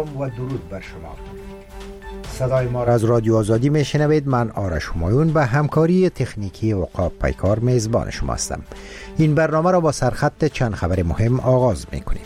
سلام و درود بر شما. صدای ما را از رادیو آزادی میشنوید. من آرش همایون به همکاری تکنیکی عقاب پیکار میزبان شما هستم. این برنامه را با سرخط چند خبر مهم آغاز میکنیم.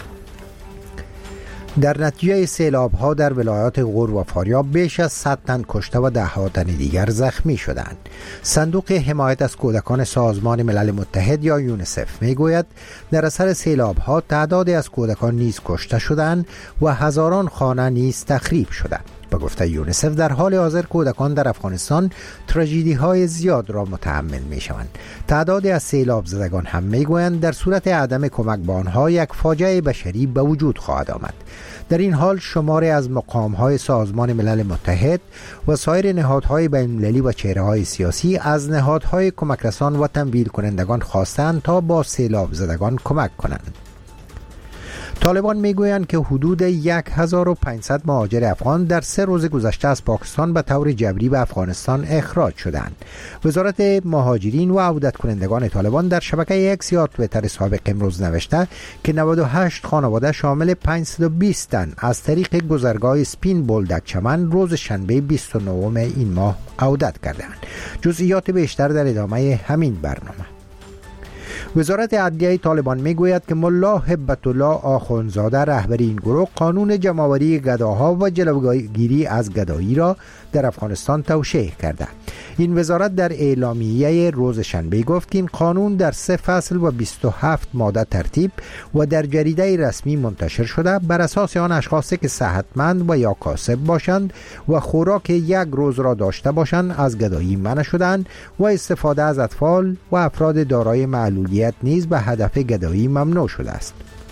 در نتیجه سیلاب ها در ولایات غور و فاریاب بیش از 100 تن کشته و 10 تن دیگر زخمی شدند. صندوق حمایت از کودکان سازمان ملل متحد یا یونیسف میگوید در اثر سیلاب ها تعدادی از کودکان نیز کشته شدند و هزاران خانه نیز تخریب شده. به گفته یونیسف در حال حاضر کودکان در افغانستان تراژدی های زیاد را متحمل می شوند. تعدادی از سیلاب زدگان هم می گویند در صورت عدم کمک به آنها یک فاجعه بشری به وجود خواهد آمد. در این حال شماری از مقام‌های سازمان ملل متحد و سایر نهادهای بین‌المللی و چهره‌های سیاسی از نهادهای کمک رسان و تمویل کنندگان خواستند تا با سیلاب زدگان کمک کنند. طالبان میگویند که حدود 1500 مهاجر افغان در 3 روز گذشته از پاکستان به طور جبری به افغانستان اخراج شدند. وزارت مهاجرین و عودت کنندگان طالبان در شبکه اکس یا توییتر سابق امروز نوشته که 98 خانواده شامل 520 تن از طریق گذرگاه سپین بولدک چمن روز شنبه 29 این ماه عودت کردند. جزئیات بیشتر در ادامه همین برنامه. وزارت عدلیه طالبان میگوید که ملا هبت الله آخوندزاده رهبر این گروه قانون جمع‌آوری گداها و جلوگیری از گدایی را در افغانستان توشیح کرده. این وزارت در اعلامیه روز شنبه گفت که این قانون در 3 فصل و 27 ماده ترتیب و در جریده رسمی منتشر شده. بر اساس آن اشخاصی که صحتمند و یا کاسب باشند و خوراک 1 روز را داشته باشند از گدایی منع شدند و استفاده از اطفال و افراد دارای معلولیت نیز به هدف گدایی ممنوع شده است.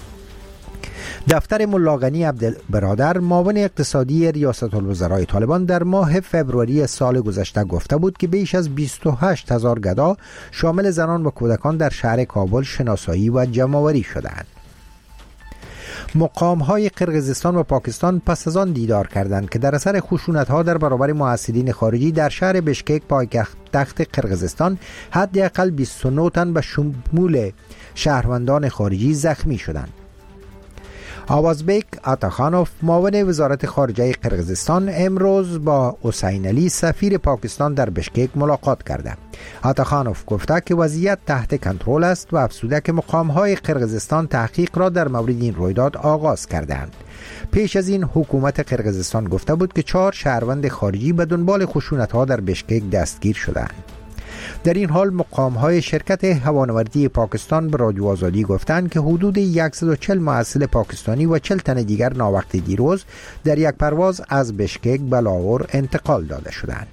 دفتر ملا غنی عبدالبرادر معاون اقتصادی ریاست الوزرای طالبان در ماه فوریه سال گذشته گفته بود که بیش از 28,000 گدا شامل زنان و کودکان در شهر کابل شناسایی و جمع‌آوری شدند. مقام‌های قرقیزستان و پاکستان پس از آن دیدار کردند که در اثر خشونت‌ها در برابر محصلین خارجی در شهر بشکک پایتخت قرقیزستان حداقل 29 تن به شمول شهروندان خارجی زخمی شدند. آوازبیک آتاخانوف معاون وزارت خارجه قرقیزستان امروز با حسین علی سفیر پاکستان در بشکک ملاقات کرده. آتاخانوف گفته که وضعیت تحت کنترل است و افزوده که مقام‌های قرقیزستان تحقیق را در مورد این رویداد آغاز کردند. پیش از این حکومت قرقیزستان گفته بود که 4 شهروند خارجی به دنبال خشونت‌ها در بشکک دستگیر شدند. در این حال مقام‌های شرکت هوانوردی پاکستان به رادیو آزادی گفتند که حدود 140 محصل پاکستانی و 40 تن دیگر ناوقت دیروز در یک پرواز از بشکک به لاهور انتقال داده شدند.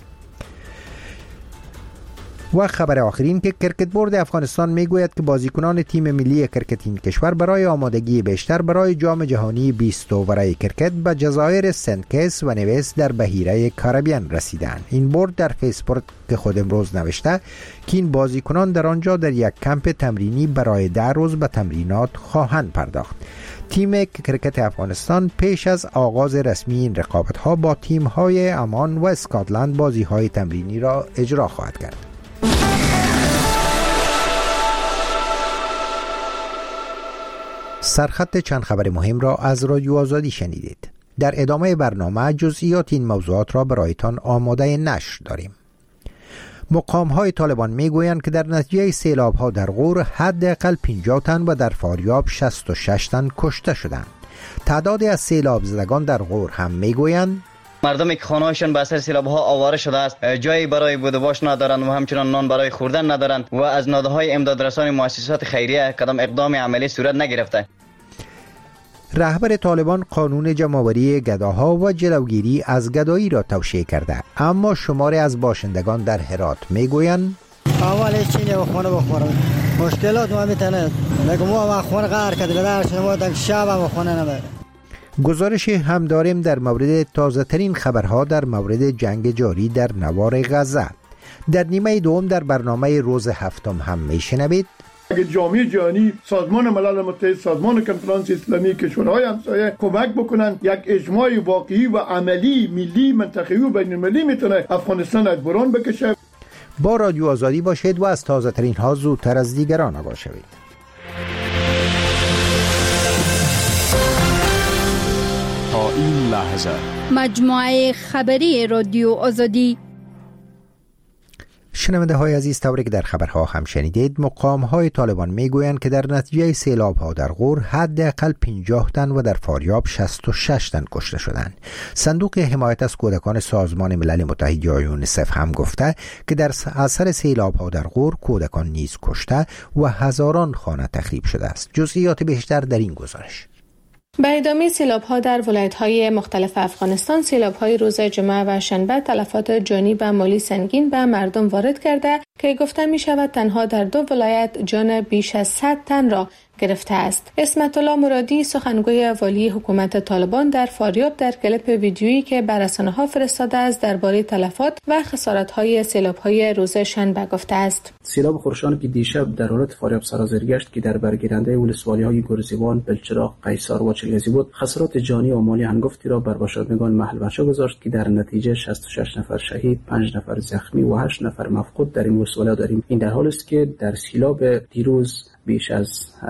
و خبر آخرین که کرکت بورد افغانستان میگوید که بازیکنان تیم ملی کرکت این کشور برای آمادگی بیشتر برای جام جهانی 20 برای کرکت به جزایر سنت کیتس و نیویس در بحیره کارابین رسیدند. این بورد در فیسبوک خود امروز نوشته که این بازیکنان در آنجا در یک کمپ تمرینی برای 10 روز به تمرینات خواهند پرداخت. تیم کرکت افغانستان پیش از آغاز رسمی این رقابت‌ها با تیم‌های عمان و اسکاتلند بازی‌های تمرینی را اجرا خواهد کرد. سرخط چند خبر مهم را از رادیو آزادی شنیدید. در ادامه برنامه جزئیات این موضوعات را برایتان آماده نشر داریم. مقام‌های طالبان میگویند که در نتیجه سیلاب‌ها در غور حداقل 50 تن و در فاریاب 66 تن کشته شدند. تعدادی از سیلاب زدگان در غور هم میگویند مردمی که خانه‌هاشون به اثر سیلاب‌ها آواره شده است، جایی برای بود و باش ندارند و همچنان نان برای خوردن ندارند و از نهادهای امدادرسان مؤسسات خیریه کدام اقدام عملی صورت نگرفته. رهبر طالبان قانون جمع‌آوری گداها و جلوگیری از گدایی را توشیح کرده، اما شماری از باشندگان در هرات میگویند اول چینه و خونه بخورم مشکلات ما میتونه نگم ما خونه قهر کرده در شما دک شب و خونه نبره. گزارش هم داریم در مورد تازه ترین خبرها در مورد جنگ جاری در نوار غزه. در نیمه دوم در برنامه روز هفتم هم میشنوید اگر جامعه جهانی، سازمان ملل متحد، سازمان کنفرانس اسلامی، کشورهای همسایه کمک بکنن، یک اجماع واقعی و عملی ملی، منطقه‌ای و بین‌المللی میتونه افغانستان از بحران بکشه. با رادیو آزادی باشید و از تازه ترین ها زودتر از دیگران آگاه شوید. تا این لحظه. مجموعه خبری رادیو آزادی. شنونده های عزیز، طوری که در خبرها هم شنیدید، مقام های طالبان میگویند که در نتیجه سیلاب ها در غور حداقل 50 تن و در فاریاب 66 تن کشته شدند. صندوق حمایت از کودکان سازمان ملل متحد یا یونیسف هم گفته که در اثر سیلاب ها در غور کودکان نیز کشته و هزاران خانه تخریب شده است. جزئیات بیشتر در این گزارش. به ادامه سیلاب‌ها در ولایت‌های مختلف افغانستان، سیلاب‌های روز جمعه و شنبه تلفات جانی و مالی سنگین به مردم وارد کرده که گفته می‌شود تنها در 2 ولایت جان بیش از 100 تن را گرفته است. اسمت الله مرادی، سخنگوی والی حکومت طالبان در فاریاب، در کلیپ ویدیویی که بر رسانه‌ها فرستاده است درباره تلفات و خسارت‌های سیلاب‌های روز شنبه گفته است. سیلاب خورشان که دیشب در ولایت فاریاب سرازیر گشت که در برگیرنده ولسوالی‌های گرزیوان، بلچراغ، قیصر و چلگزی بود، خسارات جانی و مالی هنگفتی را بر باشندگان محل بچه گذاشت که در نتیجه 66 نفر شهید، 5 نفر زخمی و 8 نفر مفقود در این ولسوالی داریم. این در حالی است که در سیلاب دیروز بیش از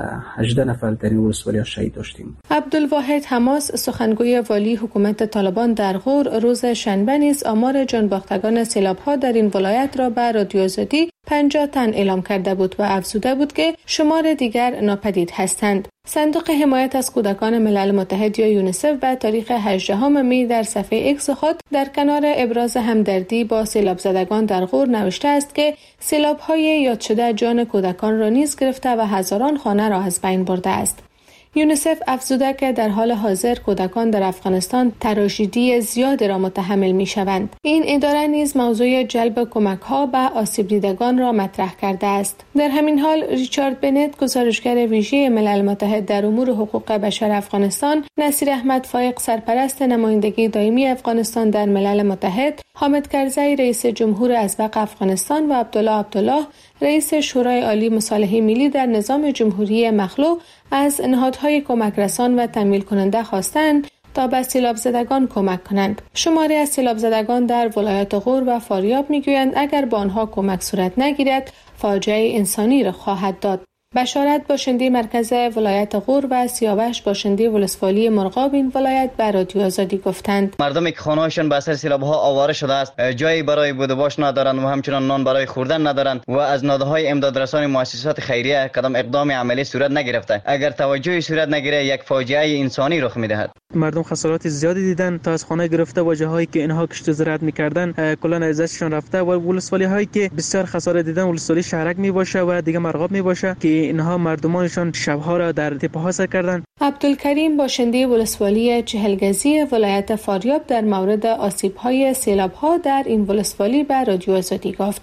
18 نفر در این ولسوالی شهید داشتیم. عبدالواحد حماس، سخنگوی والی حکومت طالبان در غور، روز شنبه نیز آمار جانباختگان سیلاب‌ها در این ولایت را به رادیو آزادی 50 تن اعلام کرده بود و افزوده بود که شمار دیگر ناپدید هستند. صندوق حمایت از کودکان ملل متحد یا یونیسف به تاریخ 18 می در صفحه ایکس خود در کنار ابراز همدردی با سیلاب زدگان در غور نوشته است که سیلاب‌های یاد شده جان کودکان را نیز گرفته و هزاران خانه را از بین برده است. یونیسف افزوده که در حال حاضر کودکان در افغانستان تراژدی زیادی را متحمل می شوند. این اداره نیز موضوع جلب کمک ها به آسیب دیدگان را مطرح کرده است. در همین حال ریچارد بنت، گزارشگر ویژه ملل متحد در امور حقوق بشر افغانستان، نصیر احمد فایق، سرپرست نمایندگی دائمی افغانستان در ملل متحد، حامد کرزی، رئیس جمهور ازبق افغانستان و عبدالله رئیس شورای عالی مصالحه ملی در نظام جمهوری مخلوع از نهادهای کمک رسان و تمویل کننده خواستند تا به سیلاب زدگان کمک کنند. شماری از سیلاب زدگان در ولایات غور و فاریاب میگویند اگر با آنها کمک صورت نگیرد فاجعه انسانی را خواهد داد. بشارت، باشنده مرکز ولایت غور، و سیاوش، باشنده ولسوالی مرغاب این ولایت به رادیو آزادی گفتند مردمی که خانه‌هاشون به اثر سیلاب‌ها آواره شده است، جایی برای بود و باش ندارند و همچنان نان برای خوردن ندارند و از نهادهای امدادرسانی مؤسسات خیریه کدام اقدام عملی صورت نگرفته. اگر توجهی صورت نگیره یک فاجعه انسانی رخ می‌دهد. مردم خسارات زیادی دیدن، تا از خانه گرفته و جاهایی که اینها کشت و زراعت می‌کردن کلا ازششون رفته و ولسوالی هایی که بسیار خسارت دیدن ولسوالی شهرک میباشه و دیگه مرغاب میباشه که اینها مردمانشان شبها را در تپه‌ها سر کردن. عبدالکریم، باشنده ولسوالی چهلگزی ولایت فاریاب، در مورد آسیب‌های سیلاب‌ها در این ولسوالی به رادیو آزادی گفت: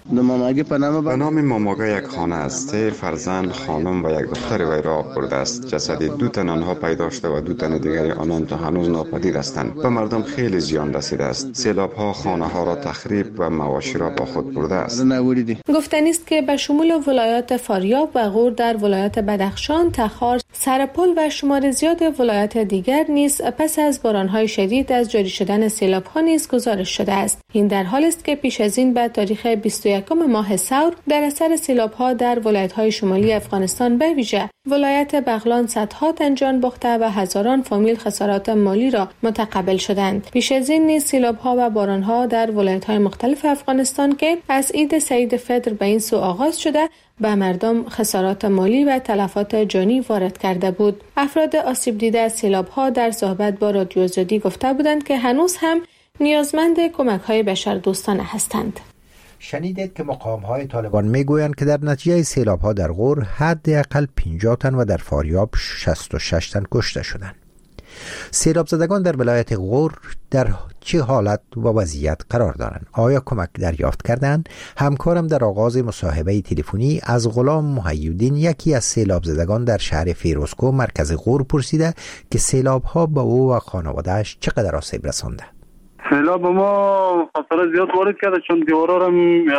به نام ماماگا یک خانه است. 3 فرزند، خانم و یک دختر وی را برده است. جسد 2 تن آنها پیدا شده و 2 تن دیگر آنان تا هنوز ناپدید هستند. به مردم خیلی زیان رسیده است. سیلاب‌ها خانه‌ها را تخریب و مواشی را با خود برده است. گفتنی است که به شمول ولایات فاریاب و غور در ولایت بدخشان، تخار، سرپل و شمار زیاد ولایات دیگر نیز پس از باران‌های شدید از جاری شدن سیلاب‌ها نیز گزارش شده است. این در حالی است که پیش از این به تاریخ 21 ماه ثور در اثر سیلاب‌ها در ولایت‌های شمالی افغانستان به ویژه ولایت بغلان صدها تن جان باخته و هزاران فامیل خسارات مالی را متقبل شدند. پیش از این نیز سیلاب‌ها و باران‌ها در ولایت‌های مختلف افغانستان که از عید سعید فطر به این سو آغاز شده به مردم خسارات مالی و تلفات جانی وارد کرده بود. افراد آسیب دیده از سیلاب‌ها در صحبت با رادیو آزادی گفته بودند که هنوز هم نیازمند کمک‌های بشردوستانه هستند. شنیدید که مقام‌های طالبان میگویند که در نتیجه سیلاب‌ها در غور حداقل 50 تن و در فاریاب 66 تن کشته شدند. سیلاب زدگان در ولایت غور در چه حالت و وضعیت قرار دارند؟ آیا کمک دریافت کردند؟ همکارم در آغاز مصاحبه تلفنی از غلام محی‌الدین، یکی از سیلاب زدگان در شهر فیروزکوه مرکز غور، پرسیده که سیلاب‌ها به او و خانواده‌اش چقدر آسیب رسانده. سیلاب ما خسارت زیاد وارد کرده، چون دیوارا را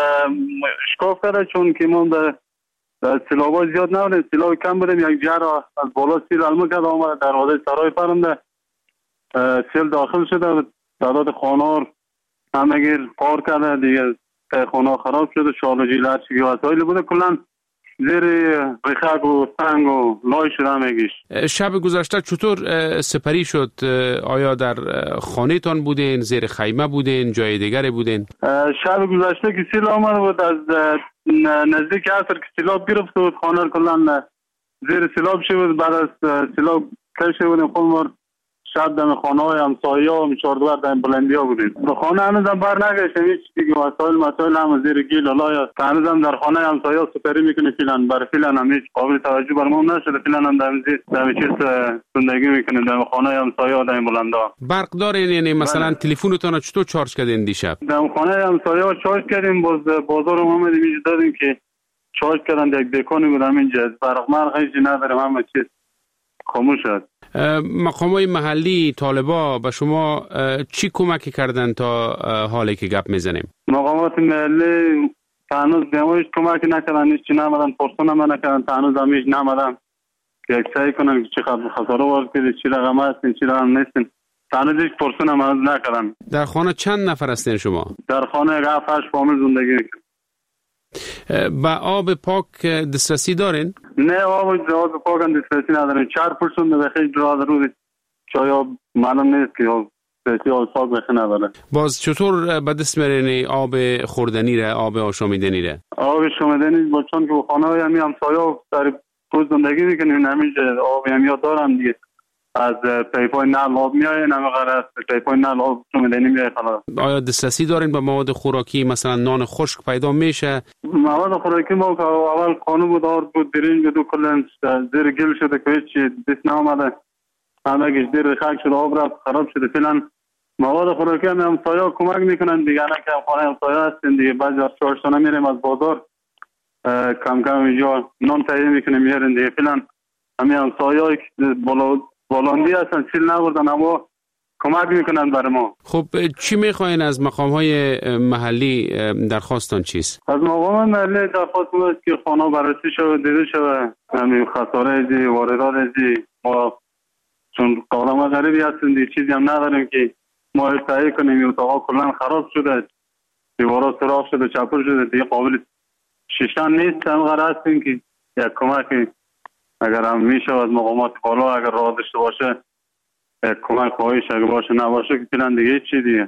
اشکاف کرده، چون که ما در سیلاب‌ها زیاد نبودیم، سیلاب کم بودیم. یک جا را از بالا سیل علمه کرده آمده در حوضه سرای پرنده سیل داخل شده، تعداد خانه‌ها همه گیر پار کرده، دیگه خانه‌ها خراب شده، شال و جیله هرچی وسایلی بوده کلا زیر رخک و سنگ و لای شده میگیش. شب گذشته چطور سپری شد؟ آیا در خانه تان بودین، زیر خیمه بودین، جای دیگری بودین؟ شب گذشته که سیل آمد بود، از نزدیک عصر که سیلاب گرفت بود، خانه کلا زیر سیلاب شد. بعد از سیلاب کش بودیم خود شب دم خانه های همسایه ها چهاردوار دم بلندی ها بودیم. به خانه هنوزم بر نگشتم، هیچ دیگه مسائل هم زیر گیل الله هنوزم در خانه همسایه ها سپری میکنه. فیلن بر فیلن هم هیچ قابل توجه برمون نشده. فیلن هم دم چیز زندگی میکنه دم خانه همسایه ها دم بلنده ها. برق دارین؟ یعنی مثلا تلفنتون چطور چارج کردین دیشب؟ دم خانه همسایه ها چارج کردیم. بازار محمدی میج دادیم که چارج کردن. یک دکانی بودم اینجا، برق مرق هیچی نداریم، همه چیز خاموش شد. مقامات محلی طالبا به شما چی کمکی کردن تا حالی که گپ میزنیم؟ مقامات محلی تانوز بیامویش کمکی نکردن، هیچ چی نمدن، پرسون هم نکردن، تانوز هم هیچ نمدن که یک سعی کنن که چی خساره وارد کنید، چی رقم هستین، چی رقم نیستین. تانوز هیچ پرسون هم نکردن. در خانه چند نفر هستین شما؟ در خانه 7-8 فامیل زندگی میکنن. با آب پاک دسترسی دارین؟ نه، آب پاک هم دسترسی ندارین. 4% به خیلی درازه روزی چای آب معلوم نیست که آب پاک بخی نداره. باز چطور به دست میرین آب خوردنی ره، آب آشامیدنی ره؟ آب آشامیدنی با چون که خانه های همسایه ها در روز زندگی میکنیم، نمیشه آب همیا دارن دیگه. از پیپای نل آب میایه، نمیقدر از پیپای نل آب آشامیدنی میایه خلاص. آیا دسترسی دارین به مواد خوراکی، مثلا نان خشک پیدا میشه؟ مواد خوراکی ما که اول خانه بود، آرد بود، برنج بود، کلن زیر گل شده که هیچ دست نامده، همه گیش دیر خاک شده، آب رفت خراب شده. فعلا مواد خوراکی هم همسایه ها کمک میکنن دیگه، نه که خانه همسایه هستین دیگه. بعضی از چهارشانه میریم از بازار کم کم اینجا نان تهیه میکنیم میارن دیگه. فعلا همه همسایه های بلندی هستن، سیل نبردن اما کمک میکنن برای ما. خب چی میخواین از مقام های محلی؟ درخواستان چیست؟ از مقام محلی درخواست است که خانه بررسی شود، دیده شود همین خساره دی واردات دی. ما چون قالما غریبی هستیم دیگه، چیزی هم نداریم که ما تهیه کنیم. اتاقا کلا خراب شده، دیوارا سوراخ شده، چپر شده دیگه، قابل شیشتن نیست. هم قرار هستیم که یک کمکی اگر هم میشه از مقامات بالا اگر راه داشته باشه کمک خواهیش، اگر باشه نباشه که فعلا دیگه چی دیگه.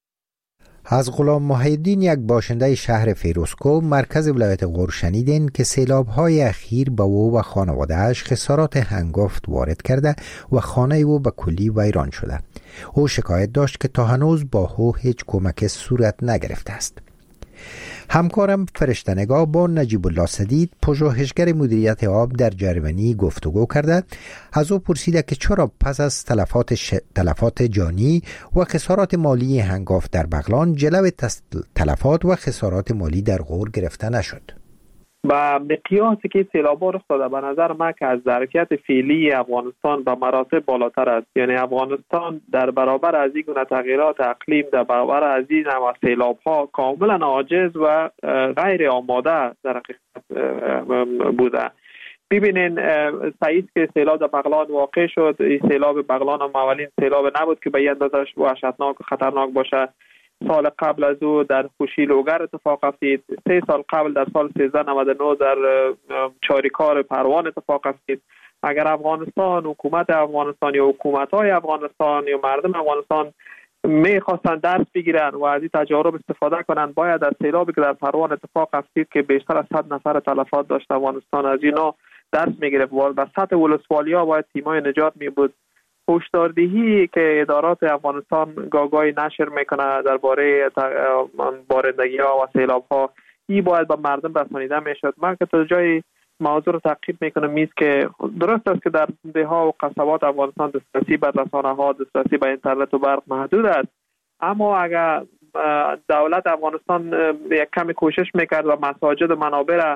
از غلام محی‌الدین، یک باشنده شهر فیروزکوه مرکز ولایت غور، شنیدین که سیلاب‌های اخیر به او و خانواده‌اش خسارات هنگفت وارد کرده و خانه او به کلی ویران شده. او شکایت داشت که تا هنوز با او هیچ کمک صورت نگرفته است. همکارم فرشته‌نگاه با نجیب الله سدید، پژوهشگر مدیریت آب در جرمنی، گفتگو کرده. از او پرسیده که چرا پس از تلفات جانی و خسارات مالی هنگفت در بغلان جلو تلفات و خسارات مالی در غور گرفته نشد. با مقیاسی که سیلاب‌ها رخ داده به نظر من که از ظرفیت فعلی افغانستان به مراتب بالاتر است. یعنی افغانستان در برابر از این گونه تغییرات اقلیم، در برابر از این نوع سیلاب‌ها کاملا عاجز و غیر آماده در حقیقت بوده. ببینین سعید که سیلاب در بغلان واقع شد، این سیلاب بغلان هم اولین سیلاب نبود که به این اندازه وحشتناک و خطرناک باشه. سال قبل از او در خوشی لوگر اتفاق افتید. 3 سال قبل در سال 1399 در چاریکار پروان اتفاق افتید. اگر افغانستان، حکومت افغانستان یا حکومت‌های افغانستان یا مردم افغانستان می‌خواستن درس بگیرن و از این تجارب استفاده کنن، باید از سیلابی که در پروان اتفاق افتید که بیشتر از 100 نفر تلفات داشت افغانستان، از اینا درس می‌گرفت و به سطح ولسوالی‌ها باید تیمای نجات می‌بود. هشداردهی که ادارات افغانستان گاگای نشر میکنه درباره بارندگی‌ها و سیلاب‌ها، این باید به مردم رسانیده میشد. من که تا جای موضوع رو تعقیب میکنم میست که درست است که در ده‌ها و قصبات افغانستان دسترسی به رسانه‌ها، دسترسی به اینترنت و برق محدود است، اما اگر دولت افغانستان یک کمی کوشش میکرد و مساجد و منابع را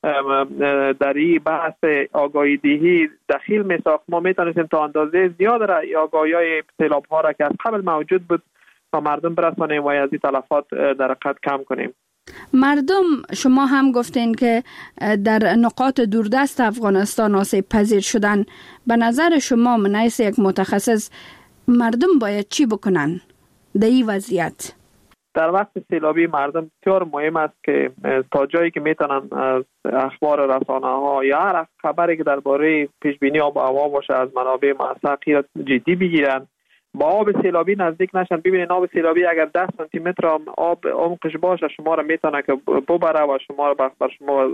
در این بحث آگاهی دهی دخیل میساخت، ما میتونستیم تا اندازه زیاد را آگاهی سیلاب ها را که از قبل موجود بود و مردم برسانیم و از این تلفات در حقیقت کم کنیم. مردم، شما هم گفتین که در نقاط دوردست افغانستان آسیب پذیر شدن. به نظر شما من حیث یک متخصص، مردم باید چی بکنن در این وضعیت؟ در وقت سیلابی مردم بسیار مهم است که تا جایی که میتونن از اخبار رسانه ها یا هر خبری که درباره پیش بینی آب و هوا باشه از منابع موثق جدی بگیرن، با آب سیلابی نزدیک نشن. ببینید آب سیلابی اگر 10 سانتی متر آب عمقش باشه شما را میتونه که ببره و شما را بر شما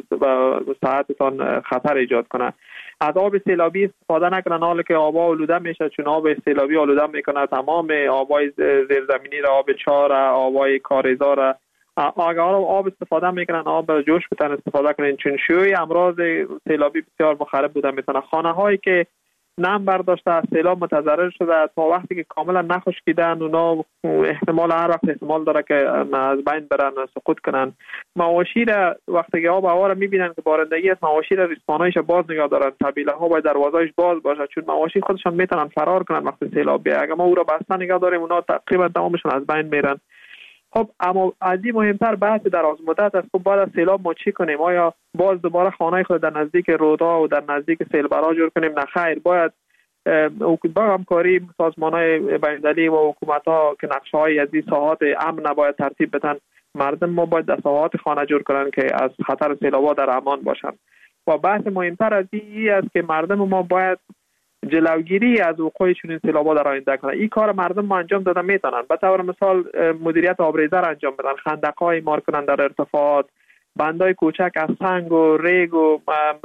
صحتتان خطر ایجاد کنه. از آب سیلابی استفاده نکنن حالا که آبا آلوده میشه، چون آب سیلابی آلوده میکنه تمام آبای زیرزمینی را، آب چاه را، آبای کاریزا را. اگر آب استفاده میکنن آب جوش بتن استفاده کنن، چون شیوع امراض سیلابی بسیار مخرب بوده میتونه. خانه هایی که نم برداشته از سیلاب متضرر شده تا وقتی که کاملا نخشکیدن اونا احتمال هر وقت احتمال داره که از بین برن، سقوط کنن. مواشی را وقتی که آب هوا را میبینن که بارندگی است، مواشی را ریسمانایش باز نگاه دارن، طبیله ها باید دروازه‌اش باز باشه، چون مواشی خودشان میتونن فرار کنن وقتی سیلاب بیاد. اگر ما او را بسته نگاه داریم اونا تقریبا تمامشون از بین میرن. خب اما از این مهمتر بحث دراز مدت است. خب بعد از سیلاب ما چی کنیم؟ آیا باز دوباره خانه خود در نزدیک رودها و در نزدیک سیلبرا جور کنیم؟ نه خیر، باید با همکاری سازمان‌های بین‌المللی و حکومت‌ها که نقشه‌های از این ساحات امن باید ترتیب بدن. مردم ما باید در ساحات خانه جور کنن که از خطر سیلاب‌ها در امان باشن. و بحث مهمتر از این است که مردم ما باید جلوگیری از وقوع چنین سیلاب‌ها در آینده کنند. این کار مردم ما انجام دادن میتونن. به طور مثال مدیریت آبریزه را انجام بدن، خندق‌های مار کنن در ارتفاعات، بندای کوچک از سنگ و ریگ و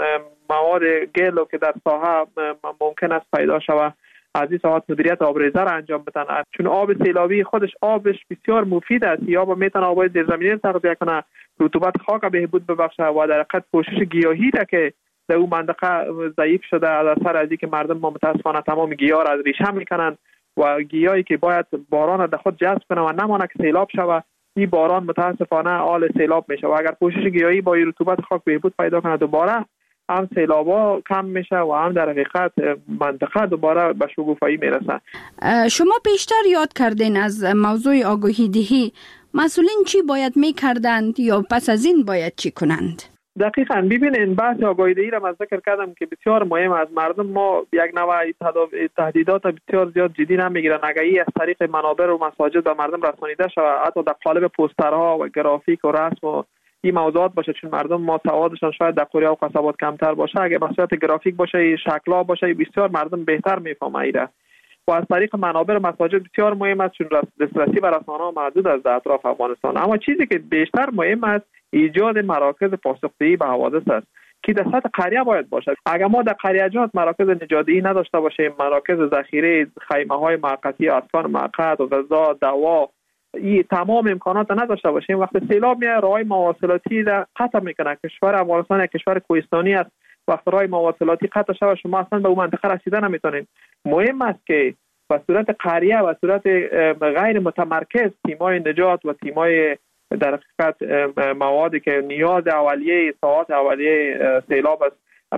مواد گلو که در ساحه ممکن است پیدا شود از این ساحات مدیریت آبریزه را انجام بدن، چون آب سیلابی خودش آبش بسیار مفید است. یا آب میتونه آبای زیرزمینی را تغذیه کنه، رطوبت خاک بهبود ببخشه و در حقیقت پوشش گیاهی را که در اون منطقه ضعیف شده از اثر از اینکه مردم ما متاسفانه تمام گیاه را از ریشه میکنن و گیاهی که باید باران در خود جذب کنه و نمانه که سیلاب شود، این باران متاسفانه آل سیلاب میشه. و اگر پوشش گیاهی با رطوبت خاک بهبود پیدا کنه دوباره هم سیلابا کم میشه و هم در حقیقت منطقه دوباره به شکوفایی میرسه. شما بیشتر یاد کردین از موضوع آگاهی دهی. مسئولین چی باید میکردند یا پس از این باید چی کنند؟ دقیقاً ببینین بحث آگاهی دهی را من ذکر کردم که بسیار مهم است. مردم ما یک نوع تهدیدات بسیار زیاد جدی نمیگیرن. اگر این از طریق منابر و مساجد به مردم رسانیده شود، حتی در قالب پوسترها و گرافیک و رسم و این موضوعات باشه، چون مردم ما سوادشان شاید در قریه و قصبات کمتر باشه، اگر به صورت گرافیک باشه، شکل‌ها باشه، بسیار مردم بهتر میفهمه ایره. و از طریق منابر و مساجد بسیار مهم است، چون دسترسی به رسانه‌ها محدود است در اطراف افغانستان. اما چیزی که بیشتر مهم است ایجاد مراکز پاسخ‌دهی به حوادث است که در سطح قریه باید باشد. اگر ما در قریه‌جات مراکز نجات‌دهی نداشته باشیم، مراکز ذخیره، خیمه‌های موقتی، اسکان موقت، غذا، دوا، این تمام امکانات نداشته باشیم، وقتی سیلاب میاد راههای مواصلاتی را قطع میکنه. کشور افغانستان یک کشور کوهستانی است، وقتی راه مواصلاتی قطع شود شما اصلا به اون منطقه رسیدن نمیتونید. مهم است که به صورت قریه و صورت غیر متمرکز تیم‌های نجات و تیم‌های در حقیقت موادی که نیاز اولیه ساعات اولیه سیلاب است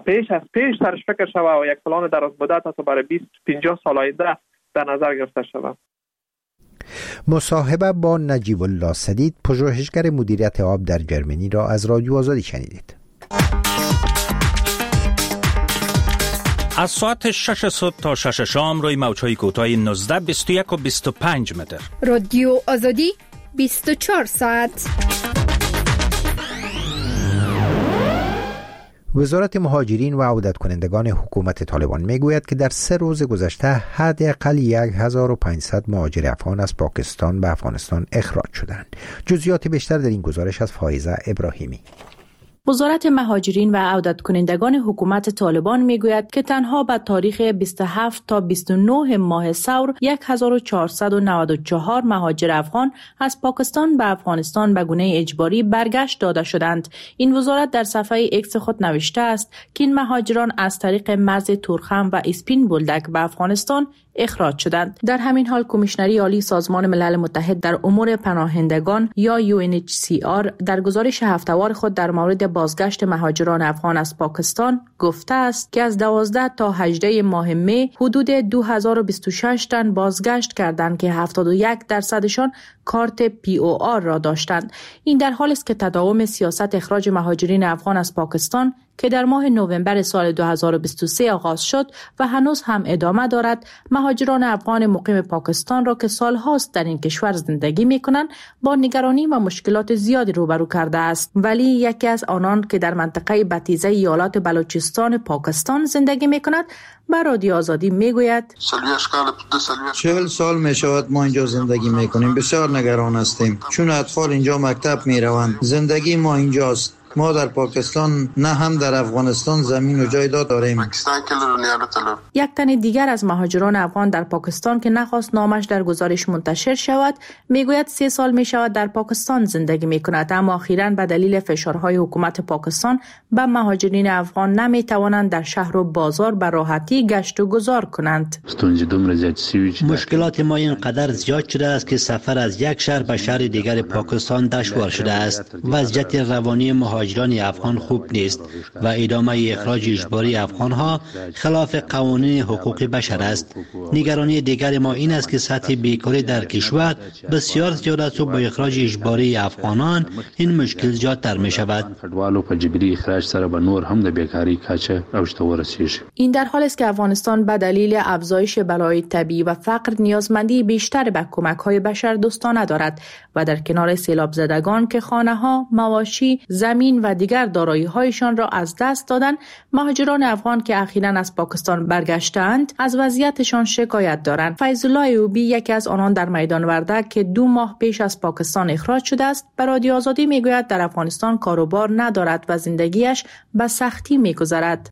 پیش سرش فکر شود و یک پلان دراز مدت است برای 20-50 سال آینده در نظر گرفته شود. مصاحبه با نجیب الله سدید، پژوهشگر مدیریت آب در جرمنی را از رادیو آزادی شنیدید. از ساعت 6 صبح تا 6 شام روی موج‌های کوتاه 19، 21 و 25 متر. رادیو آزادی 24 ساعت. وزارت مهاجرین و عودت کنندگان حکومت طالبان میگوید که در 3 روز گذشته حداقل 1500 مهاجر افغان از پاکستان به افغانستان اخراج شدند. جزئیات بیشتر در این گزارش از فائزه ابراهیمی. وزارت مهاجرین و عودت کنندگان حکومت طالبان میگوید که تنها به تاریخ 27 تا 29 ماه ثور 1494 مهاجر افغان از پاکستان به افغانستان به گونه اجباری برگشت داده شدند. این وزارت در صفحه ایکس خود نوشته است که این مهاجران از طریق مرز تورخم و اسپین بولدک به افغانستان اخراج شدند. در همین حال کمیشنری عالی سازمان ملل متحد در امور پناهندگان یا UNHCR در گزارش هفته‌وار خود در مورد بازگشت مهاجران افغان از پاکستان گفته است که از 12 تا 18 ماه می حدود 2026 تن بازگشت کردند که 71% کارت POR را داشتند. این در حالی است که تداوم سیاست اخراج مهاجرین افغان از پاکستان که در ماه نوامبر سال 2023 آغاز شد و هنوز هم ادامه دارد، مهاجران افغان مقیم پاکستان را که سالهاست در این کشور زندگی می‌کنند با نگرانی و مشکلات زیادی روبرو کرده است. ولی یکی از آنان که در منطقه بتیزه ایالات بلوچستان پاکستان زندگی می‌کند به رادیو آزادی میگوید 40 سال می شود ما اینجا زندگی میکنیم. بسیار نگران هستیم چون اطفال اینجا مکتب میروند. زندگی ما اینجاست. ما در پاکستان نه هم در افغانستان زمین و جایداد داریم. یک تن دیگر از مهاجران افغان در پاکستان که نخواست نامش در گزارش منتشر شود میگوید 3 سال می شود در پاکستان زندگی می کند، اما اخیراً به دلیل فشارهای حکومت پاکستان به مهاجرین افغان نمی توانند در شهر و بازار به راحتی گشت و گذار کنند. مشکلات ما اینقدر زیاد شده است که سفر از یک شهر به شهر دیگر پاکستان دشوار شده است. وضعیت روانی مهاجران افغان خوب نیست و ادامه اخراج اجباری افغانها خلاف قوانین حقوق بشر است. نگرانی دیگر ما این است که سطح بیکاری در کشور بسیار زیاد است و با اخراج اجباری افغانان این مشکل زیادتر می شود. این در حالی است که افغانستان به دلیل افزایش بلای طبیعی و فقر نیازمندی بیشتر به کمک‌های بشر دوستانه دارد و در کنار سیلاب زدگان که خانه‌ها، مواشی، زمین و دیگر دارایی‌هایشان را از دست دادند، مهاجران افغان که اخیراً از پاکستان برگشتند از وضعیتشان شکایت دارند. فیض‌الله ایوبی یکی از آنان در میدان وردک که 2 ماه پیش از پاکستان اخراج شده است به رادیو آزادی میگوید در افغانستان کاروبار ندارد و زندگیش به سختی میگذرد.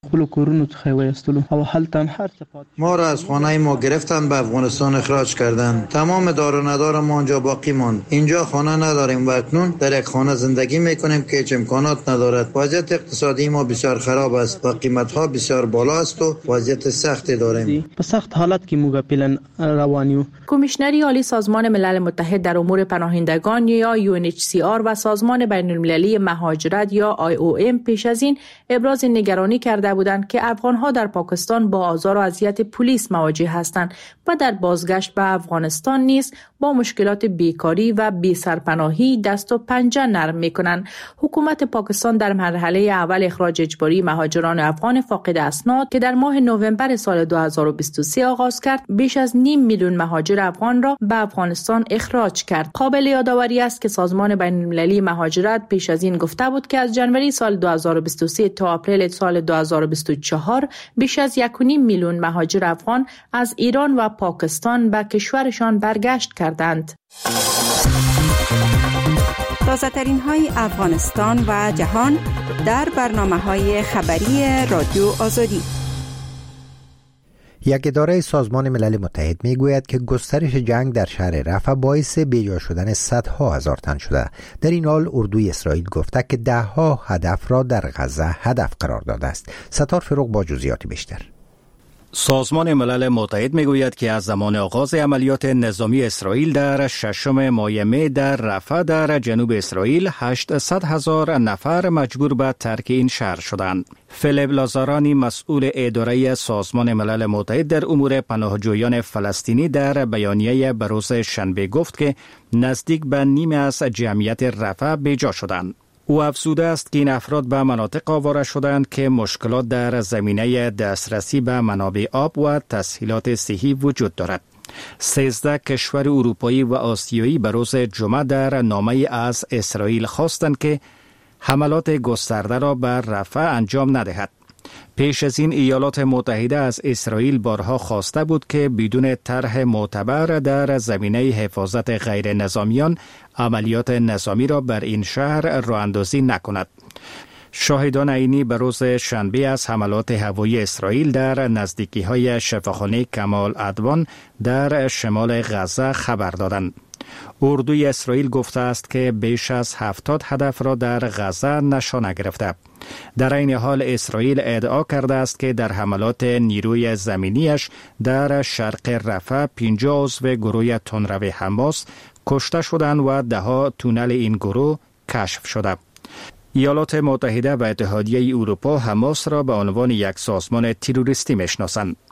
ما را از خانه ما گرفتند به افغانستان اخراج کردند. تمام دار و ندار ما آنجا باقی ماند. اینجا خانه نداریم و اکنون در یک خانه زندگی میکنیم که هیچ امکانات ندارد. وضعیت اقتصادی ما بسیار خراب است و قیمت‌ها بسیار بالا است و وضعیت سختی داریم. په سخت حالت کې موږ پلن روانیو. کمیشنری عالی سازمان ملل متحد در امور پناهندگان یا UNHCR و سازمان بین‌المللی مهاجرت یا IOM پیش از این ابراز نگرانی کرده بودند که افغان‌ها در پاکستان با آزار و اذیت پلیس مواجه هستند و در بازگشت به افغانستان نیز با مشکلات بیکاری و بی‌سرپناهی دست و پنجه نرم می‌کنند. حکومت پاکستان در مرحله اول اخراج اجباری مهاجران افغان فاقد اسناد که در ماه نوامبر سال 2023 آغاز کرد، بیش از 0.5 میلیون مهاجر افغان را به افغانستان اخراج کرد. قابل یادآوری است که سازمان بین‌المللی مهاجرت پیش از این گفته بود که از جنوری سال 2023 تا آپریل سال 2024 بیش از 1.5 میلیون مهاجر افغان از ایران و پاکستان به کشورشان برگشت کردند. تازه‌ترین های افغانستان و جهان در برنامه‌های خبری رادیو آزادی. یک اداره سازمان ملل متحد میگوید که گسترش جنگ در شهر رفح باعث بیجا شدن صدها هزار تن شده. در این حال اردوی اسرائیل گفته که 10 هدف را در غزه هدف قرار داده است. ستار فروغ با جزئیات بیشتر. سازمان ملل متحد میگوید که از زمان آغاز عملیات نظامی اسرائیل در 6 ماه می در رفح در جنوب اسرائیل 800,000 نفر مجبور به ترک این شهر شدند. فیلیپ لازارانی مسئول اداره سازمان ملل متحد در امور پناهجویان فلسطینی در بیانیه بروز شنبه گفت که نزدیک به نیمه از جمعیت رفح بیجا شدند. او افزوده است که این افراد به مناطق آواره شدند که مشکلات در زمینه دسترسی به منابع آب و تسهیلات صحی وجود دارد. 13 کشور اروپایی و آسیایی به روز جمعه در نامه از اسرائیل خواستند که حملات گسترده را بر رفح انجام ندهد. پیش از این ایالات متحده از اسرائیل بارها خواسته بود که بدون طرح معتبر در زمینه حفاظت غیر نظامیان عملیات نظامی را بر این شهر راه‌اندازی نکند. شاهدان عینی به روز شنبه از حملات هوایی اسرائیل در نزدیکی‌های شفاخانه کمال عدوان در شمال غزه خبر دادند. اردوی اسرائیل گفته است که بیش از 70 هدف را در غزه نشانه گرفته. در این حال اسرائیل ادعا کرده است که در حملات نیروی زمینیش در شرق رفح 50 عضو گروه تندرو حماس کشته شدند و 10 تونل این گروه کشف شده. ایالات متحده و اتحادیه اروپا حماس را به عنوان یک سازمان تروریستی میشناسند.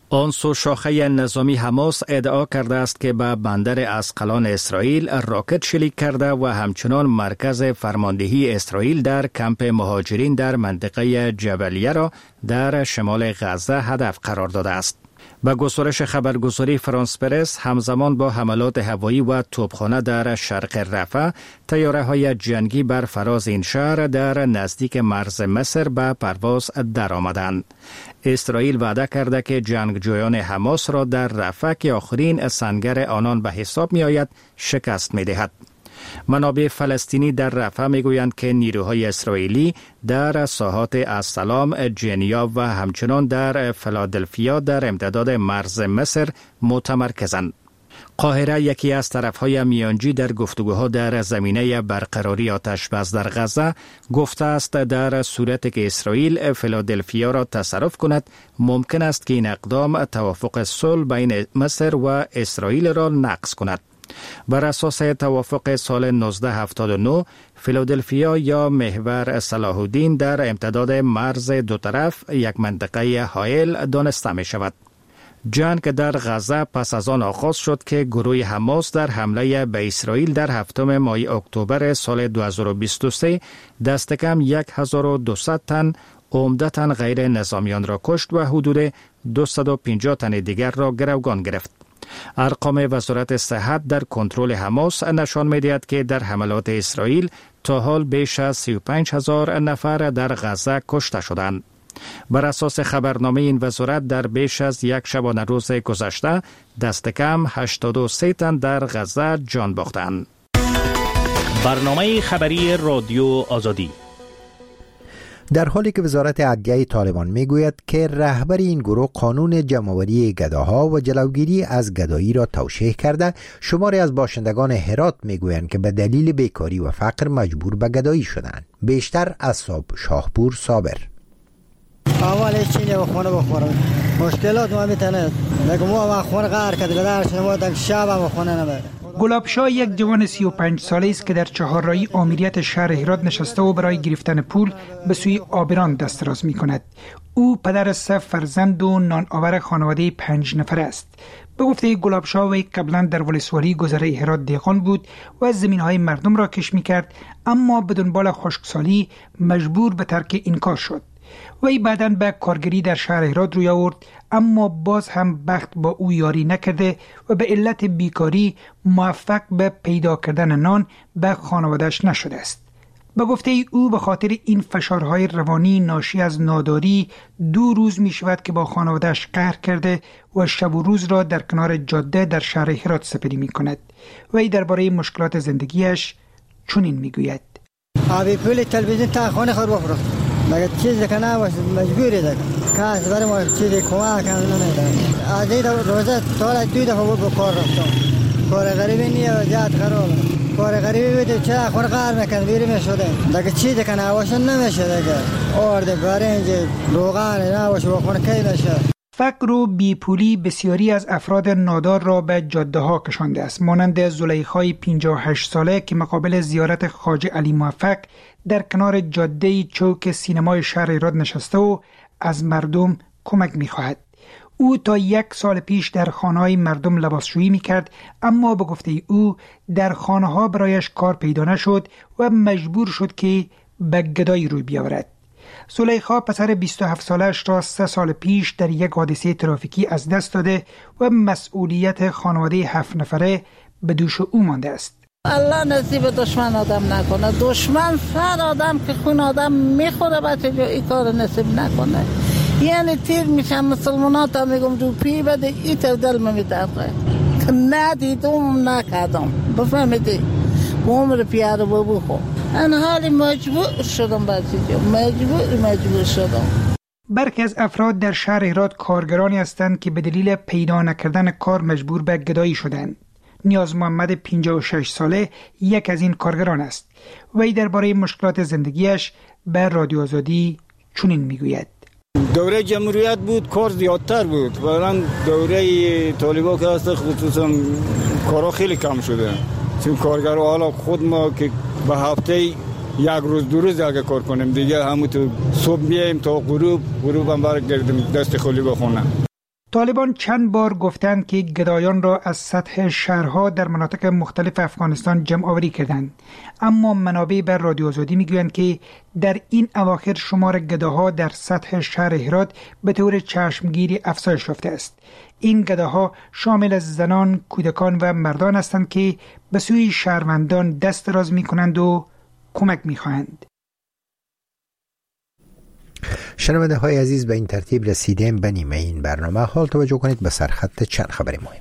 آن سو شاخه نظامی حماس ادعا کرده است که به بندر اسقلان اسرائیل راکت شلیک کرده و همچنان مرکز فرماندهی اسرائیل در کمپ مهاجرین در منطقه جبلیه را در شمال غزه هدف قرار داده است. به گزارش خبرگزاری فرانس پرس، همزمان با حملات هوایی و توپخانه در شرق رفح، طیاره‌های جنگی بر فراز این شهر در نزدیک مرز مصر به پرواز درآمدند. اسرائیل وعده کرده که جنگجویان حماس را در رفح که آخرین سنگر آنان به حساب می آید شکست می دهد. منابع فلسطینی در رفح می گویند که نیروهای اسرائیلی در ساحات السلام، جنیا و همچنان در فیلادلفیا در امتداد مرز مصر متمرکزند. قاهره یکی از طرفهای میانجی در گفتگوها در زمینه برقراری آتش بس در غزه گفته است در صورتی که اسرائیل فیلادلفیا را تصرف کند ممکن است که این اقدام توافق صلح بین مصر و اسرائیل را نقض کند. بر اساس توافق سال 1979 فیلادلفیا یا محور صلاح الدین در امتداد مرز دو طرف یک منطقه حائل دانسته می شود. جنگ در غزه پس از آن آغاز شد که گروه حماس در حمله به اسرائیل در 7 ماه اکتبر سال 2023 دست کم 1200 تن عمدتاً غیر نظامیان را کشت و حدود 250 تن دیگر را گروگان گرفت. ارقام وزارت صحت در کنترل حماس نشان می‌دهد که در حملات اسرائیل تا حال بیش از 35,000 نفر در غزه کشته شدند. بر اساس خبرنامه این وزارت در بیش از یک شبانه روز گذشته دست کم 83 تن در غزه جان باختند. برنامه خبری رادیو آزادی. در حالی که وزارت عدلیه طالبان میگوید که رهبر این گروه قانون جمع‌آوری گداها و جلوگیری از گدایی را توشیح کرده، شماری از باشندگان هرات میگویند که به دلیل بیکاری و فقر مجبور به گدایی شدند. بیشتر از شاهپور صابر. اول چینه و خونه بخورم مشکلات ما میتونه لکه ما خونه قهر کرده درش ما تا شب هم خونه نبره. گلابشاه یک جوان 35 ساله است که در چهارراهی آمیریت شهر هرات نشسته و برای گرفتن پول به سوی آبران دست دراز می کند. او پدر 3 فرزند و نان آور خانواده 5 نفره است. به گفته گلابشاه وی قبلا در ولسوالی گذره هرات دیقان بود و زمینهای مردم را کش می کرد، اما به دنبال خشکسالی مجبور به ترک این کار شد. وی بعداً به کارگری در شهر هرات روی آورد، اما باز هم بخت با او یاری نکرده و به علت بیکاری موفق به پیدا کردن نان به خانواده‌اش نشده است. به گفته او به خاطر این فشارهای روانی ناشی از ناداری 2 روز می شود که با خانواده‌اش قهر کرده و شب و روز را در کنار جاده در شهر هرات سپری می کند. وی درباره مشکلات زندگیش چنین می گوید: آبی پول تلویزیون تا خانه خود بفروخت. مگر چیزی که نباشه مجبوری ده کاش برای ما چیزی کمک کنه نمیده. از این روزه تا 2 دفعه به کار رفتم. کار غریبی نیه و جات خرابه. کار غریبی بده چه خور قهر میکنه بیرون شده. دیگه چیزی که نباشه نمیشه دیگه. آرد برنج روغن نباشه بخونه کی میشه. فقر و بیپولی بسیاری از افراد نادار را به جاده ها کشانده است، مانند زلیخای 58 ساله که مقابل زیارت خواجه علی موفق در کنار جاده چوک سینمای شهر هرات نشسته و از مردم کمک می‌خواهد. او تا 1 سال پیش در خانه‌های مردم لباسشویی می‌کرد، اما به گفته او در خانه‌ها برایش کار پیدا نشد و مجبور شد که به گدایی روی بیاورد. زلیخا پسر 27 سالش را 3 سال پیش در یک حادثه ترافیکی از دست داده و مسئولیت خانواده 7 نفره به دوش او مانده است. الله نصیب دشمن آدم نکنه. دشمن سر آدم که خون آدم میخوره بچه جو این کار نصیب نکنه. یعنی تیر میشم مسلمانات هم میگم جو پی بده ای تر دل میدرده که ندیدم نکردم بفهمیدی عمر پیار بابو خو ان حالی مجبور شدم بچه جو مجبور شدم. برخی از افراد در شهر هرات کارگرانی هستند که به دلیل پیدا نکردن کار مجبور به گدایی شدند. نیاز محمد 56 ساله یک از این کارگران است. وی درباره مشکلات زندگیش به رادیو آزادی چنین میگوید: دوره جمهوریت بود کار زیادتر بود، ولی دوره طالبا که هست خصوصا کارا خیلی کم شده. چون کارگرها حالا خود ما که به هفته 1 روز 2 روز اگه کار کنیم دیگه همون تو صبح میایم تا غروب هم برگردیم دست خالی بخونم. طالبان چند بار گفتند که گدایان را از سطح شهرها در مناطق مختلف افغانستان جمع آوری کردند، اما منابع بر رادیو آزادی میگویند که در این اواخر شمار گداها در سطح شهر هرات به طور چشمگیری افزایش یافته است. این گداها شامل از زنان، کودکان و مردان هستند که به سوی شهروندان دست دراز میکنند و کمک میخواهند. شنونده های عزیز، به این ترتیب رسیدیم به نیمه این برنامه. حال توجه کنید به سرخط چند خبر مهم.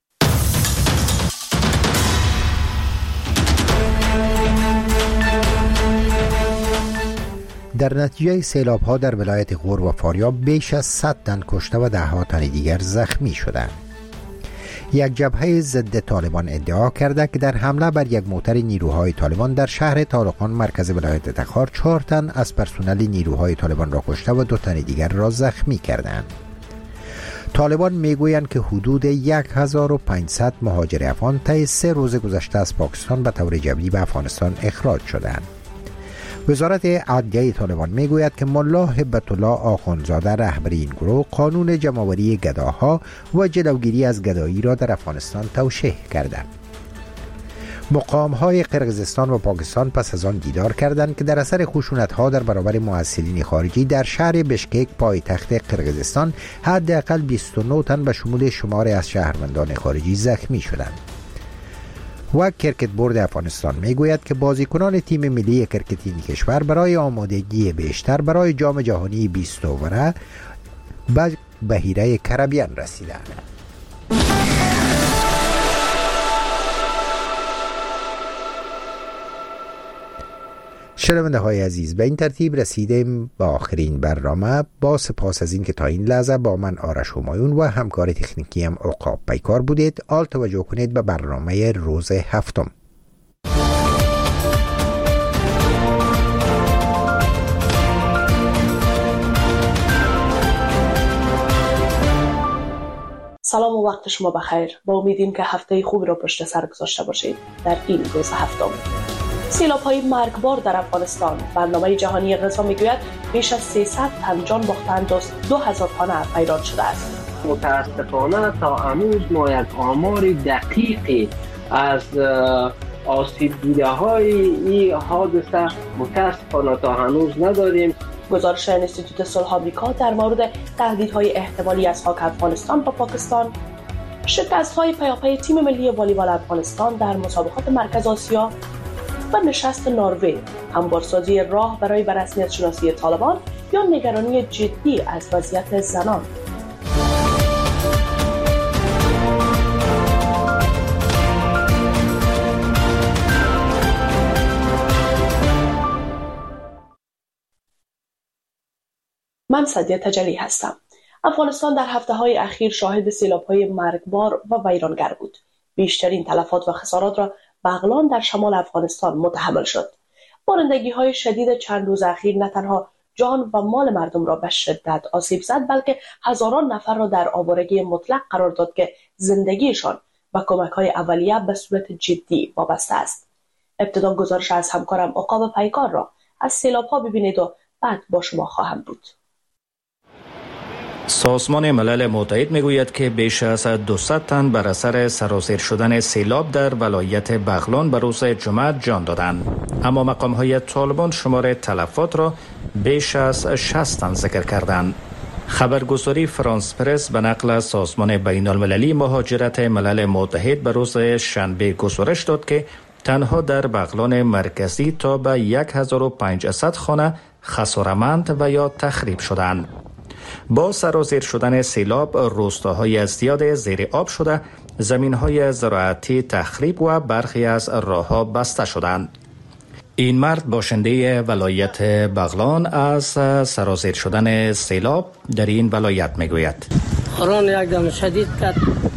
در نتیجه سیلاب ها در ولایت غور و فاریاب بیش از 100 تن کشته و دهها تن دیگر زخمی شدند. یک جبهه ضد طالبان ادعا کرده که در حمله بر یک موتر نیروهای طالبان در شهر طالقان مرکز ولایت تخار 4 تن از پرسنل نیروهای طالبان را کشته و 2 تن دیگر را زخمی کردند. طالبان میگویند که حدود 1500 مهاجر افغان طی 3 روز گذشته از پاکستان به طور جبری به افغانستان اخراج شدند. وزارت عدلیه طالبان میگوید که ملا هبت الله آخوندزاده رهبر این گروه قانون جمع‌آوری گداها و جلوگیری از گدایی را در افغانستان توشیح کردند. مقام‌های قرقیزستان و پاکستان پس از آن دیدار کردند که در اثر خشونت‌ها در برابر محصلین خارجی در شهر بشکک پایتخت قرقیزستان حداقل 29 تن به شمول شماری از شهروندان خارجی زخمی شدند. و کرکت بورد افغانستان میگوید که بازیکنان تیم ملی کرکتی کشور برای آمادگی بیشتر برای جام جهانی 20 اوره به بحیره کربیان رسیدند. شنونده های عزیز، به این ترتیب رسیدیم به آخرین برنامه. با سپاس از این که تا این لحظه با من آرش همایون و همکار تکنیکی هم عقاب پیکار بودید. آل توجه کنید به برنامه روز هفتم. سلام و وقت شما بخیر. با امیدیم که هفته خوبی را پشت سر گذاشته باشید. در این روز هفتم سیلاب‌های مرگبار در افغانستان، برنامه جهانی غذا میگوید بیش از 300 تن جان باختند و 2000 تن ویران شده است. متاسفانه تا هنوز ما یک آمار دقیقی از آسیب دیده‌های این حادثه متاسفانه تا هنوز نداریم. گزارش انستیتوت صلح آمریکا در مورد تهدیدهای احتمالی از خاک افغانستان با پاکستان، شکست‌های پیاپی تیم ملی والیبال افغانستان در مسابقات مرکز آسیا و نشست نروژ، هموارسازی راه برای به رسمیت شناسی طالبان یا نگرانی جدی از وضعیت زنان. من سعدیه تجلی هستم. افغانستان در هفته‌های اخیر شاهد سیلاب‌های مرگبار و ویرانگر بود. بیشترین تلفات و خسارات را بغلان در شمال افغانستان متحمل شد. بارندگی‌های شدید چند روز اخیر نه تنها جان و مال مردم را به شدت آسیب زد، بلکه هزاران نفر را در آوارگی مطلق قرار داد که زندگیشان و کمک‌های اولیه به صورت جدی وابسته است. ابتدا گزارش از همکارم عقاب پیکار را از سیلاب‌ها ببینید و بعد با شما خواهم بود. سازمان ملل متحد میگوید که بیش از 200 تن بر اثر سرازیر شدن سیلاب در ولایت بغلان به روز جمعه جان دادند، اما مقام‌های طالبان شمار تلفات را بیش از 60 تن ذکر کردند. خبرگزاری فرانس پرس به نقل سازمان بین المللی مهاجرت ملل متحد به روز شنبه گزارش داد که تنها در بغلان مرکزی تا به 1500 خانه خسارمند و یا تخریب شدند. با سرازیر شدن سیلاب روستاهای زیاد زیر آب شده، زمین‌های زراعتی تخریب و برخی از راه‌ها بسته شدند. این مرد باشنده ولایت بغلان از سرازیر شدن سیلاب در این ولایت میگوید. باران یک دم شدید کرد،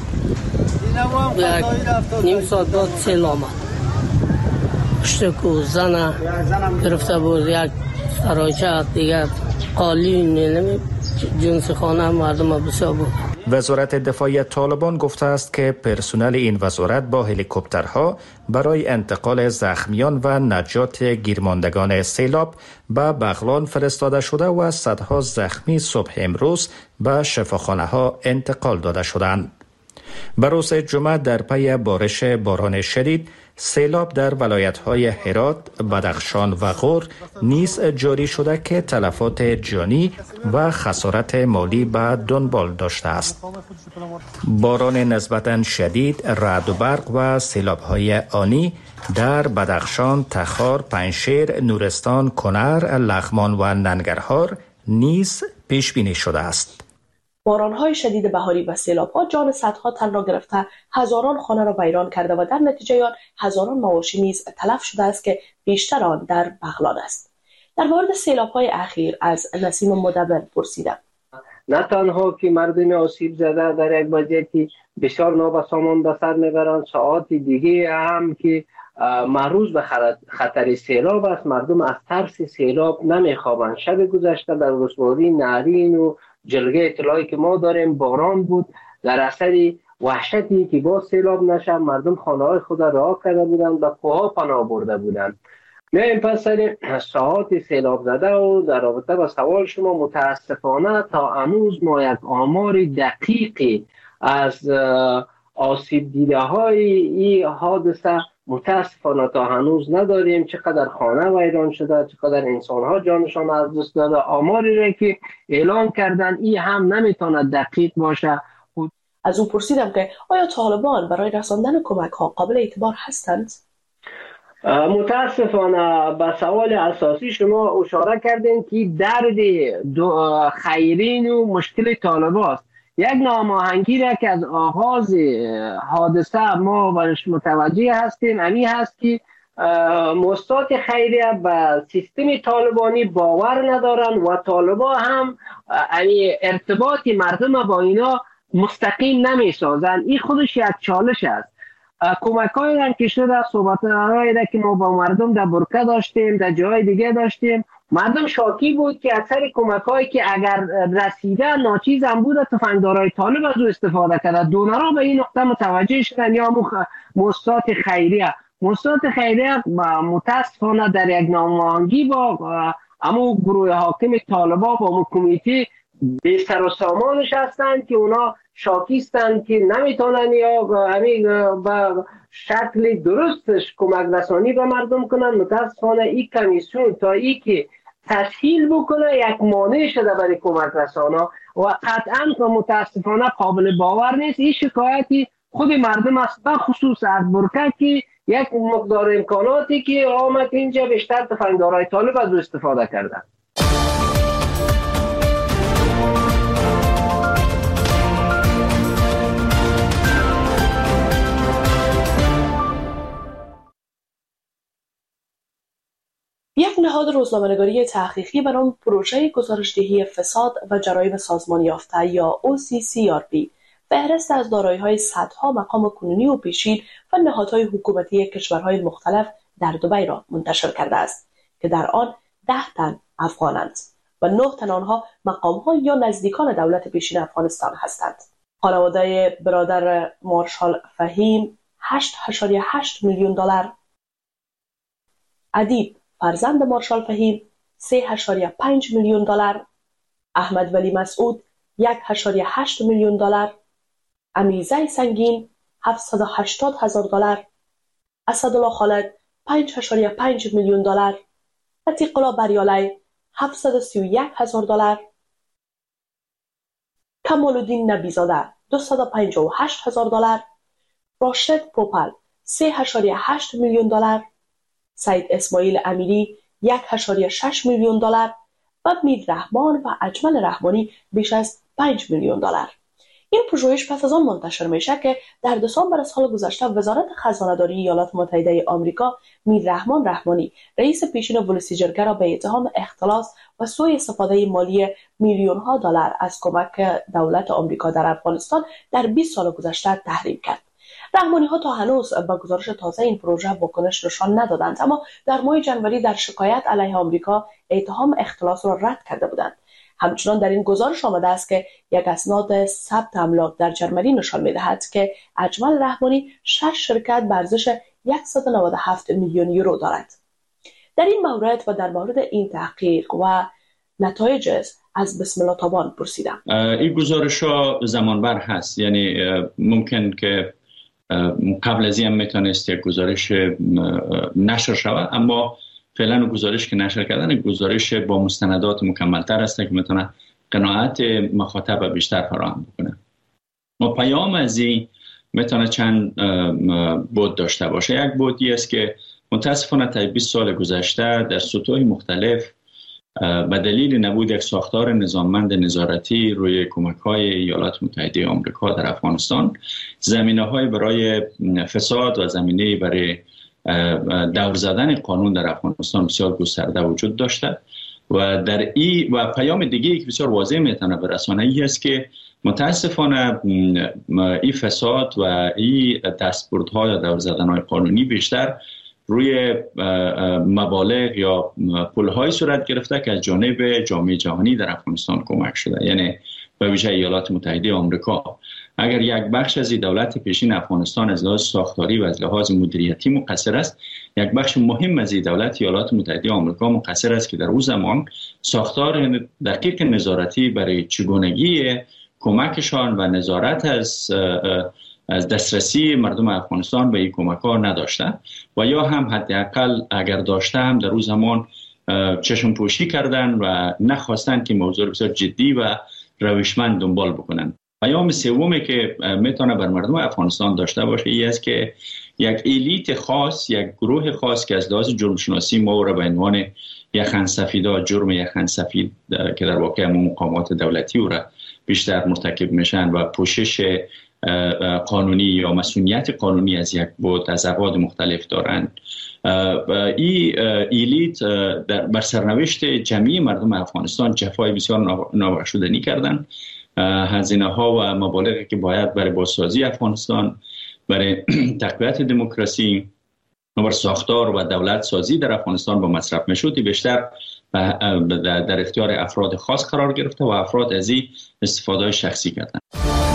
یک نیم ساعت بعد سیل آمد. پشت کو زن گرفته بود، یک سراچه دیگر قالی جنس خانه مردم بسیار بود. وزارت دفاع طالبان گفته است که پرسنل این وزارت با هلیکوپترها برای انتقال زخمیان و نجات گیرماندگان سیلاب به بغلان فرستاده شده و صدها زخمی صبح امروز به شفاخانه ها انتقال داده شدند. به روز جمعه در پی بارش باران شدید سیلاب در ولایت‌های هرات، بدخشان و غور نیز جاری شده که تلفات جانی و خسارت مالی به دنبال داشته است. باران نسبتاً شدید، رعد و برق و سیلاب‌های آنی در بدخشان، تخار، پنجشیر، نورستان، کنر، لغمان و ننگرهار نیز پیش بینی شده است. باران‌های شدید بهاری و سیلاب‌ها جان صدها تن را گرفته، هزاران خانه را ویران کرده و در نتیجه آن هزاران مواشی نیز تلف شده است که بیشتر آن در بغلان است. در مورد سیلاب‌های اخیر از نسیم مدبر پرسیدم. نه تنها که مردم آسیب زده در یک وضعیتی بسیار نابسامان به سر میبرند، ساعات دیگه هم که معروض به خطر سیلاب است، مردم از ترس سیلاب نمیخوابند. شب گذشته در ولسوالی نعرین و جلگه اطلاعی که ما داریم باران بود، در اثر وحشتی که با سیلاب نشه مردم خانه‌های خود را رها کرده بودند و کوه‌ها پناه برده بودند. میایم پس سر ساعات سیلاب زده و در رابطه با سوال شما، متاسفانه تا هنوز ما یک آمار دقیقی از آسیب دیده های این حادثه متاسفانه تا هنوز نداریم. چقدر خانه ویران شده، چقدر انسان‌ها جانشان از دست داده، آماری را که اعلان کردن این هم نمیتونه دقیق باشه. از او پرسیدم که آیا طالبان برای رساندن کمک‌ها قابل اعتبار هستند؟ متاسفانه به سوال اساسی شما اشاره کردین که درد خیرین و مشکل طالبان است. یک ناهماهنگی را که از آغاز حادثه ما برش متوجه هستیم امی هست که مؤسسات خیریه به سیستم طالبانی باور ندارن و طالبان هم ارتباط مردم با اینا مستقیم نمی سازن. این خودش یک چالش است. کمک های را که شده، صحبت هایی را که ما با مردم در برکه داشتیم، در جای دیگه داشتیم، مردم شاکی بود که اکثر کمک هایی که اگر رسیده ناچیز هم بود تفنگدارای طالب از او استفاده کرده. دونرها به این نقطه متوجه شدن یا مؤسسات خیریه. مؤسسات خیریه متاسفانه در یک ناهماهنگی با اما گروه حاکم طالبان با کمیته به سر و سامانش هستند که اونا شاکیستند که نمیتونن یا با شکل درستش کمک رسانی به مردم کنن. متاسفانه این کمیسیون تا ای که تسهیل بکنه یک مانع شده برای کمک رسانا و قطعا که متاسفانه قابل باور نیست. این شکایتی خود مردم است، به خصوص از برکه که یک مقدار امکاناتی که آمد اینجا بیشتر تفنگدارای طالب از استفاده کردن. یک نهاد روزنامه‌نگاری تحقیقی به نام پروژه گزارش‌دهی فساد و جرایم سازمان یافته یا OCCRP فهرست از دارایی‌های صدها مقام کنونی و پیشین و نهادهای حکومتی کشورهای مختلف در دبی را منتشر کرده است که در آن 10 تن افغانند و 9 تن آنها مقام‌ها یا نزدیکان دولت پیشین افغانستان هستند. خانواده برادر مارشال فهیم 8.8 میلیون دلار، ادیب فرزند مارشال فهیم 3.5 میلیون دلار، احمد ولی مسعود 1.8 میلیون دلار، امیرزای سنگین 780,000 دلار، اسدالله خالد 5.5 میلیون دلار، عتیق الله بریالی 731,000 دلار، کمال الدین نبیزاده 258,000 دلار، راشد پوپل 3.8 میلیون دلار، سید اسماعیل امیری 1.6 میلیون دلار و میر رحمان و اجمل رحمانی بیش از 5 میلیون دلار. این پژوهش پس از آن منتشر میشه که در دسامبر سال گذشته وزارت خزانه‌داری ایالات متحده آمریکا میر رحمان رحمانی رئیس پیشین ولسیجرگه را به اتهام اختلاس و سوء استفاده مالی میلیون‌ها دلار از کمک دولت آمریکا در افغانستان در 20 سال گذشته تحریم کرد. رحمانی‌ها تا هنوز با گزارش تازه این پروژه واکنش نشان ندادند، اما در ماه جنوری در شکایت علیه آمریکا اتهام اختلاس را رد کرده بودند. همچنان در این گزارش آمده است که یک اسناد ثبت املاک در جرمنی نشان می‌دهد که اجمل رحمانی 6 شرکت به ارزش 197 میلیون یورو دارد. در این مورد و در مورد این تحقیق و نتایج از بسم الله تابان پرسیدم. این گزارش‌ها زمانبر هست، یعنی ممکن که قبل از این هم میتونست یک گزارش نشر شود، اما فعلا گزارش که نشر کردن گزارش با مستندات مکمل‌تر است که میتونه قناعت مخاطب بیشتر فراهم بکنه. ما پیام از این میتونه چند بود داشته باشه. یک بودی است که متاسفانه تا 20 سال گذشته در سطوح مختلف به دلیل نبود یک ساختار نظاممند نظارتی روی کمک‌های ایالات متحده آمریکا در افغانستان، زمینه‌های برای فساد و زمینه برای دور زدن قانون در افغانستان بسیار گسترده وجود داشته و در و پیام دیگه که بسیار واضح میتونه برسانه ای است که متاسفانه این فساد و این دستبردها یا دور زدن‌های قانونی بیشتر روی مبالغ یا پول‌های صورت گرفته که از جانب جامعه جهانی در افغانستان کمک شده، یعنی به ویژه ایالات متحده آمریکا. اگر یک بخش از دولت پیشین افغانستان از لحاظ ساختاری و از لحاظ مدیریتی مقصر است، یک بخش مهم از دولت ایالات متحده آمریکا مقصر است که در اون زمان ساختار دقیق نظارتی برای چگونگی کمکشان و نظارت از دسترسی مردم افغانستان به این کمک‌ها نداشته و یا هم حداقل اگر داشته هم در اون زمان چشم پوشی کردن و نخواستن که موضوع بسیار جدی و روشمند دنبال بکنن. پیام سومی که میتونه بر مردم افغانستان داشته باشه این است که یک الیت خاص، یک گروه خاص که از لحاظ جرم شناسی ما را به عنوان یخن سفیدا، جرم یخن سفید که در واقع مقامات دولتی او را بیشتر مرتکب میشن و پوشش قانونی یا مسئولیت قانونی از یک بود از ابعاد مختلف دارند. این الیت بر سرنوشت جمعی مردم افغانستان جفای بسیار نابخشودنی کردند. هزینه ها و مبالغی که باید برای بازسازی افغانستان، برای تقویت دموکراسی و ساختار و دولت سازی در افغانستان با مصرف میشد بیشتر در اختیار افراد خاص قرار گرفته و افراد از این استفاده شخصی کردند.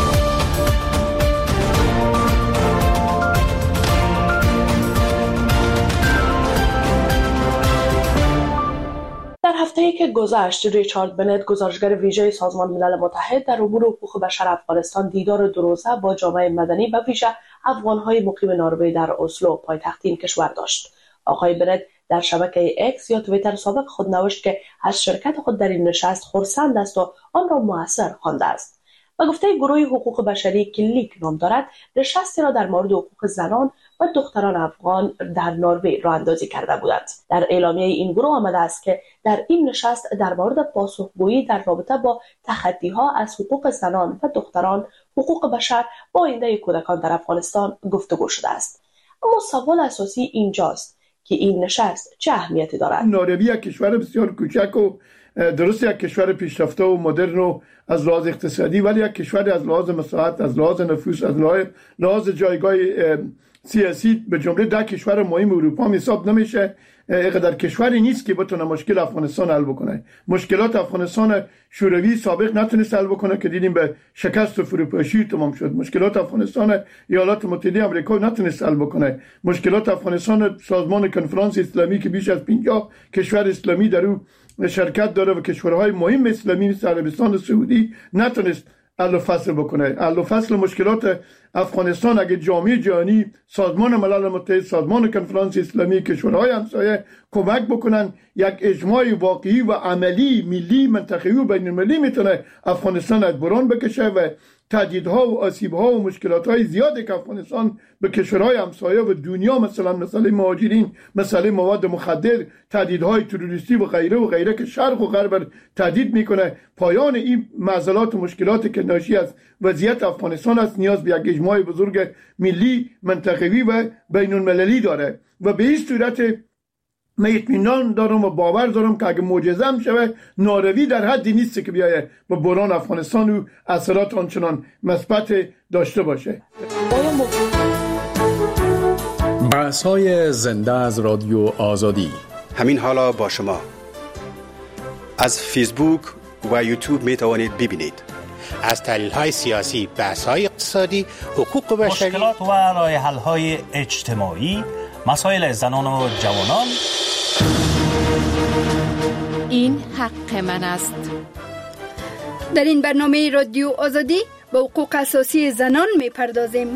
در هفته‌ای که گذشت، ریچارد بنت، گزارشگر ویژه سازمان ملل متحد در امور حقوق بشر افغانستان، دیدار دو روزه با جامعه مدنی و ویژه افغان‌های مقیم نروژ در اسلو، پایتخت این کشور داشت. آقای بنت در شبکه اکس یا توییتر سابق خود نوشت که از شرکت خود در این نشست خرسند است و آن را مؤثر خوانده است و گفته گروه حقوق بشری که لیک نام دارد نشستی را در مورد حقوق زنان و دختران افغان در نروژ راه اندازی کرده بودند. در اعلامیه این گروه آمده است که در این نشست در مورد پاسخگویی در رابطه با تخطی‌ها از حقوق زنان و دختران، حقوق بشر و آینده کودکان در افغانستان گفتگو شده است. اما سوال اساسی اینجاست که این نشست چه اهمیتی دارد؟ نروژ یک کشور بسیار کوچک و درست یک کشور پیشرفته و مدرن و از لحاظ اقتصادی، ولی یک کشور از لحاظ مساحت، از لحاظ نفوس، از لحاظ جایگاه سیاسی به جمله در کشور مهم اروپا حساب نمیشه. اینقدر کشوری نیست که بتونه مشکل افغانستان حل بکنه. مشکلات افغانستان شوروی سابق نتونست حل بکنه که دیدیم به شکست و فروپاشی تمام شد. مشکلات افغانستان ایالات متحده آمریکا نتونست حل بکنه. مشکلات افغانستان سازمان کنفرانس اسلامی که بیش از 50 کشور اسلامی در او شرکت داره و کشورهای مهم اسلامی مثل عربستان سعودی نتونست حل و فصل بکنه. حل و فصل مشکلات افغانستان اگه جامعه جهانی، سازمان ملل متحد، سازمان کنفرانس اسلامی، کشورهای همسایه کمک بکنن، یک اجماع واقعی و عملی ملی، منطقه‌ای و بین‌المللی میتونه افغانستان از بحران بکشه و تهدیدها و آسیبها و مشکلات‌های زیادی که افغانستان به کشورهای همسایه و دنیا، مثلا مسئله مهاجرین، مسئله مواد مخدر، تهدیدهای تروریستی و غیره که شرق و غرب تهدید میکنه، پایان این معضلات و مشکلاتی که ناشی از وضعیت افغانستان است نیاز به یک اجماع بزرگ ملی، منطقه‌ای و بین‌المللی داره و به این صورت من اطمینان دارم و باور دارم که اگه معجزه هم شوه، نروژ در حدی نیست که بیایه به بحران افغانستان و اثرات آنچنان مثبت داشته باشه. بحث‌های زنده از رادیو آزادی. همین حالا با شما از فیسبوک و یوتیوب می توانید ببینید. از تحلیل‌های سیاسی، بحث‌های اقتصادی، حقوق بشری، مشکلات و راه‌حل‌های اجتماعی، مسائل زنان و جوانان. این حق من است. در این برنامه رادیو آزادی به حقوق اساسی زنان می‌پردازیم.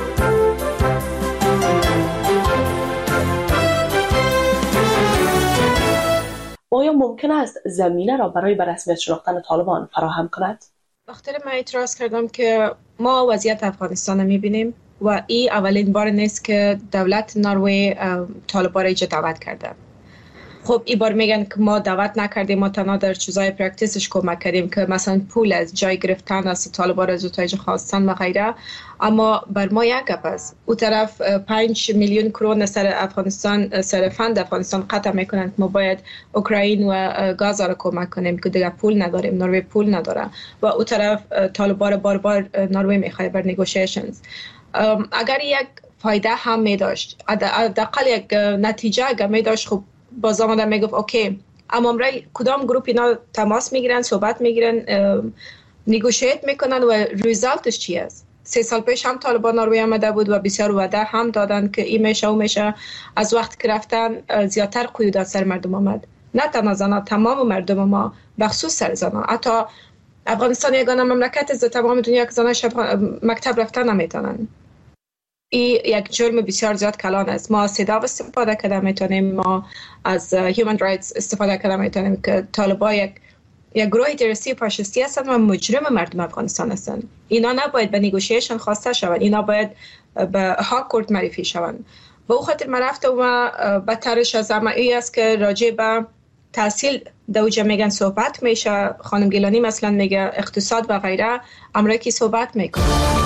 آیا ممکن است زمینه را برای به رسمیت شناختن طالبان فراهم کند؟ وقتی من اعتراض کردم که ما وضعیت افغانستان می‌بینیم و این اولین بار نیست که دولت نروژ طالبان را دعوت کرده. خب این بار میگن که ما دعوت نکردیم، ما تنها در چیزای پرکتیسش کمک کردیم که مثلا پول از جای گرفتن از طالبان از اوتاج خواستن و غیره. اما بر ما یک گپ است، او طرف 5 میلیون کرون سر افغانستان، سر فند افغانستان قطع میکنند. ما باید اوکراین و گاز را کمک کنیم که دیگه پول نداریم، نروژ پول نداره و او طرف طالبان بار نروژ میخواد بر نیگوشیشنز. اگر یک فایده هم می داشت، حداقل یک نتیجه اگر می داشت، خب باز آمدن میگفت اوکی، اما امرای کدام گروپ اینا تماس میگیرن، صحبت میگیرن، نیگوشیت میکنن و ریزالتش چی است؟ 3 سال پیش هم طالبان نروژ آمده بود و بسیار وعده هم دادن که این میشه و میشه. از وقت که رفتن زیادتر قیودات سر مردم آمد، نه تنها زنان، تمام مردم ما، بخصوص سر زنان. حتی افغانستان یگانه مملکت است تمام دنیا که زنان مکتب رفتن نمیتونن. این یک جرم بسیار زیاد کلان است. ما از صدا استفاده کرده میتونیم، ما از هیومن رایتس استفاده کرده میتونیم که طالبان یک گروه تروریستی فاشیستی هستند و مجرم مردم افغانستان هستند. اینا نباید به نیگوشیشن خواسته شوند، اینا باید به ها کورت معرفی شوند. و او خاطر من رفتم و بدترش از همه ای است که راجع به تحصیل دوجه میگن صحبت میشه. خانم گیلانی مثلا میگه اقتصاد و غیره، امریکی صحبت میکنه.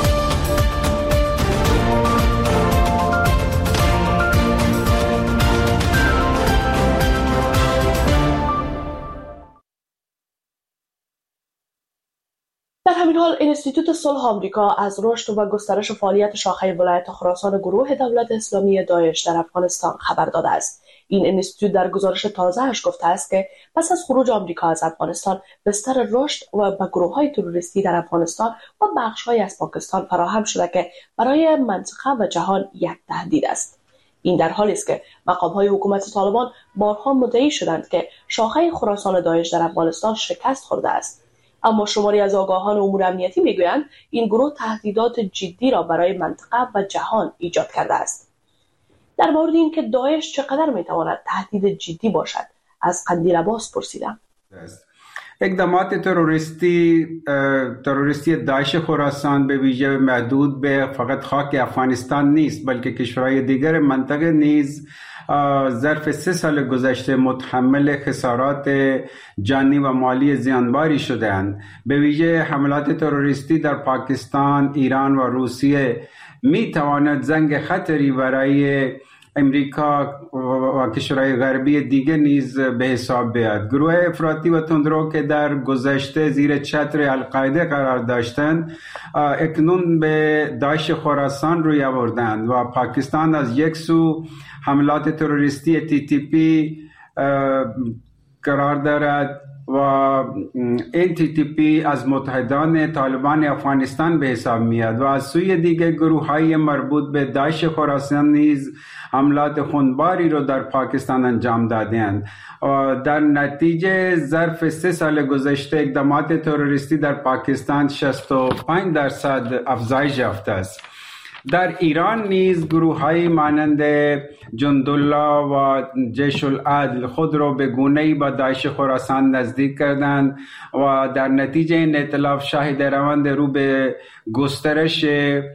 در همین حال انستیتوت صلح آمریکا از رشد و گسترش فعالیت شاخه ولایت خراسان گروه دولت اسلامی داعش در افغانستان خبر داده است. این انستیتوت در گزارش تازه‌اش گفته است که پس از خروج آمریکا از افغانستان، بستر رشد و به گروه‌های تروریستی در افغانستان و بخش‌هایی از پاکستان فراهم شده که برای منطقه و جهان یک تهدید است. این در حالی است که مقام‌های حکومت طالبان بارها مدعی شدند که شاخه خراسان داعش در افغانستان شکست خورده است. اما شماری از آگاهان امور امنیتی میگویند این گروه تهدیدات جدی را برای منطقه و جهان ایجاد کرده است. در مورد اینکه داعش چقدر میتواند تهدید جدی باشد، از قندیل عباس پرسیدم. اقدامات تروریستی داعش خراسان به ویژه محدود به فقط خاک افغانستان نیست، بلکه کشورهای دیگر منطقه نیز ظرف 3 سال گذشته متحمل خسارات جانی و مالی زیانباری شده‌اند. به ویژه حملات تروریستی در پاکستان، ایران و روسیه می تواند زنگ خطری برای امریکا و کشورهای غربی دیگه نیز به حساب بیاد. گروه افراطی و تندرو که در گذشته زیر چتر القاعده قرار داشتند، اکنون به داعش خراسان روی آوردند و پاکستان از یک سو حملات تروریستی TTP قرار دارد و این TTP از متحدان طالبان افغانستان به حساب میاد و از سوی دیگه گروه‌های مربوط به داعش خراسان نیز حملات خونباری رو در پاکستان انجام دادند و در نتیجه ظرف 3 سال گذشته اقدامات تروریستی در پاکستان 65% افزایش یافته است. در ایران نیز گروه‌های مانند جندالله و جیش العدل خود را به گونه‌ای با داعش خراسان نزدیک کردند و در نتیجه این ائتلاف شاهد روند رو به گسترش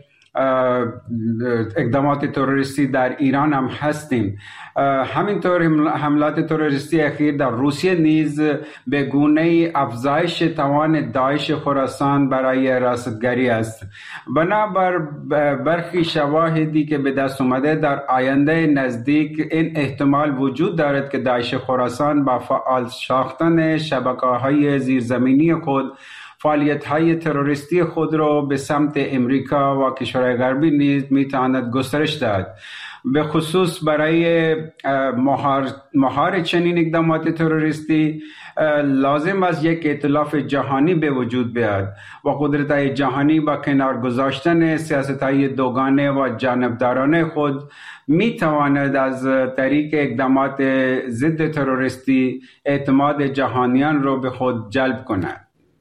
اقدامات تروریستی در ایران هم هستیم. همینطور حملات تروریستی اخیر در روسیه نیز به گونه افزایش توان داعش خراسان برای رصدگری است. بنابر برخی شواهدی که به دست اومده در آینده نزدیک این احتمال وجود دارد که داعش خراسان با فعال ساختن شبکه‌های زیرزمینی خود فعالیت‌های تروریستی خود را به سمت امریکا و کشورهای غربی نیز می‌تواند گسترش دهد. به خصوص برای مهار چنین اقدامات تروریستی لازم است یک ائتلاف جهانی به وجود بیاد و قدرت‌های جهانی با کنار گذاشتن سیاست‌های دوگانه و جانبدارانه خود می‌تواند از طریق اقدامات ضد تروریستی اعتماد جهانیان را به خود جلب کند.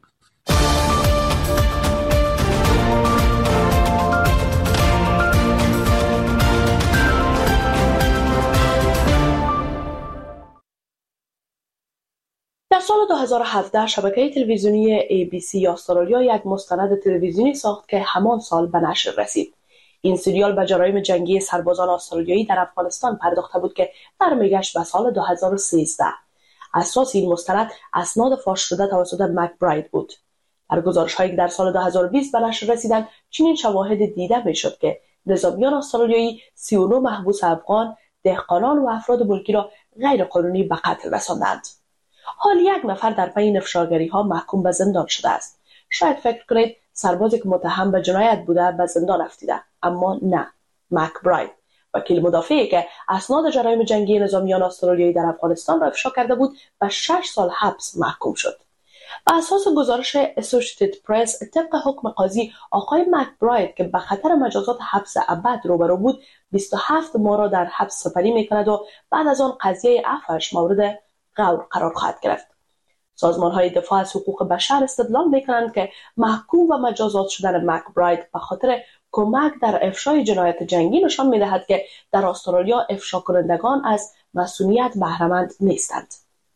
در سال 2017 شبکه تلویزیونی ABC استرالیا یک مستند تلویزیونی ساخت که همان سال به نشر رسید. این سریال به جرایم جنگی سربازان استرالیایی در افغانستان پرداخته بود که برمیگشت به سال 2013. اساس این مستند اسناد فاش شده توسط مکبراید بود. در گزارش‌هایی که در سال 2020 به نشر رسیدند، چنین شواهد دیده می‌شد که نظامیان استرالیایی 39 محبوس افغان، دهقانان و افراد ملکی را غیرقانونی به قتل رساندند. حال یک نفر در پی افشاگری‌ها محکوم به زندان شده است. شاید فکر کنید سربازی که متهم به جنایت بوده به زندان رفته، اما نه. مکبراید، وکیل مدافعی که اسناد جرایم جنگی نظامیان استرالیایی در افغانستان را افشا کرده بود، به 6 سال حبس محکوم شد. بر اساس گزارش اسوسییتد پرس، طبق حکم قاضی، آقای مکبراید که به خطر مجازات حبس ابد روبرو بود، 27 ماه را در حبس سپری می‌کند و بعد از آن قضیه عفوش مورد غور قرار خواهد گرفت. سازمان‌های دفاع از حقوق بشر استدلال می‌کنند که محکوم و مجازات شدن مکبراید به خاطر کمک در افشای جنایت جنگی نشان می‌دهد که در استرالیا افشا کنندگان از مسئولیت بهره‌مند نیستند.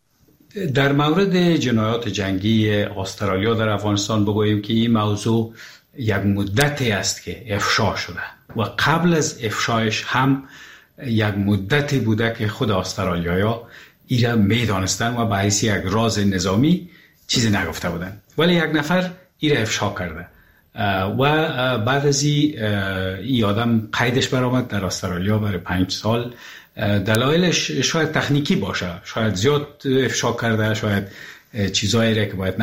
در مورد جنایات جنگی استرالیا در افغانستان بگوییم که این موضوع یک مدتی است که افشا شده و قبل از افشایش هم یک مدتی بوده که خود استرالیایی‌ها ایران میدانستند و به حیث یک راز نظامی چیزی نگفته بودند، ولی یک نفر ایران افشا کرده و بعد از این آدم قیدش برآمد در استرالیا برای 5 سال. دلایلش شاید تکنیکی باشه، شاید زیاد افشا کرده، شاید چیزایی را که باید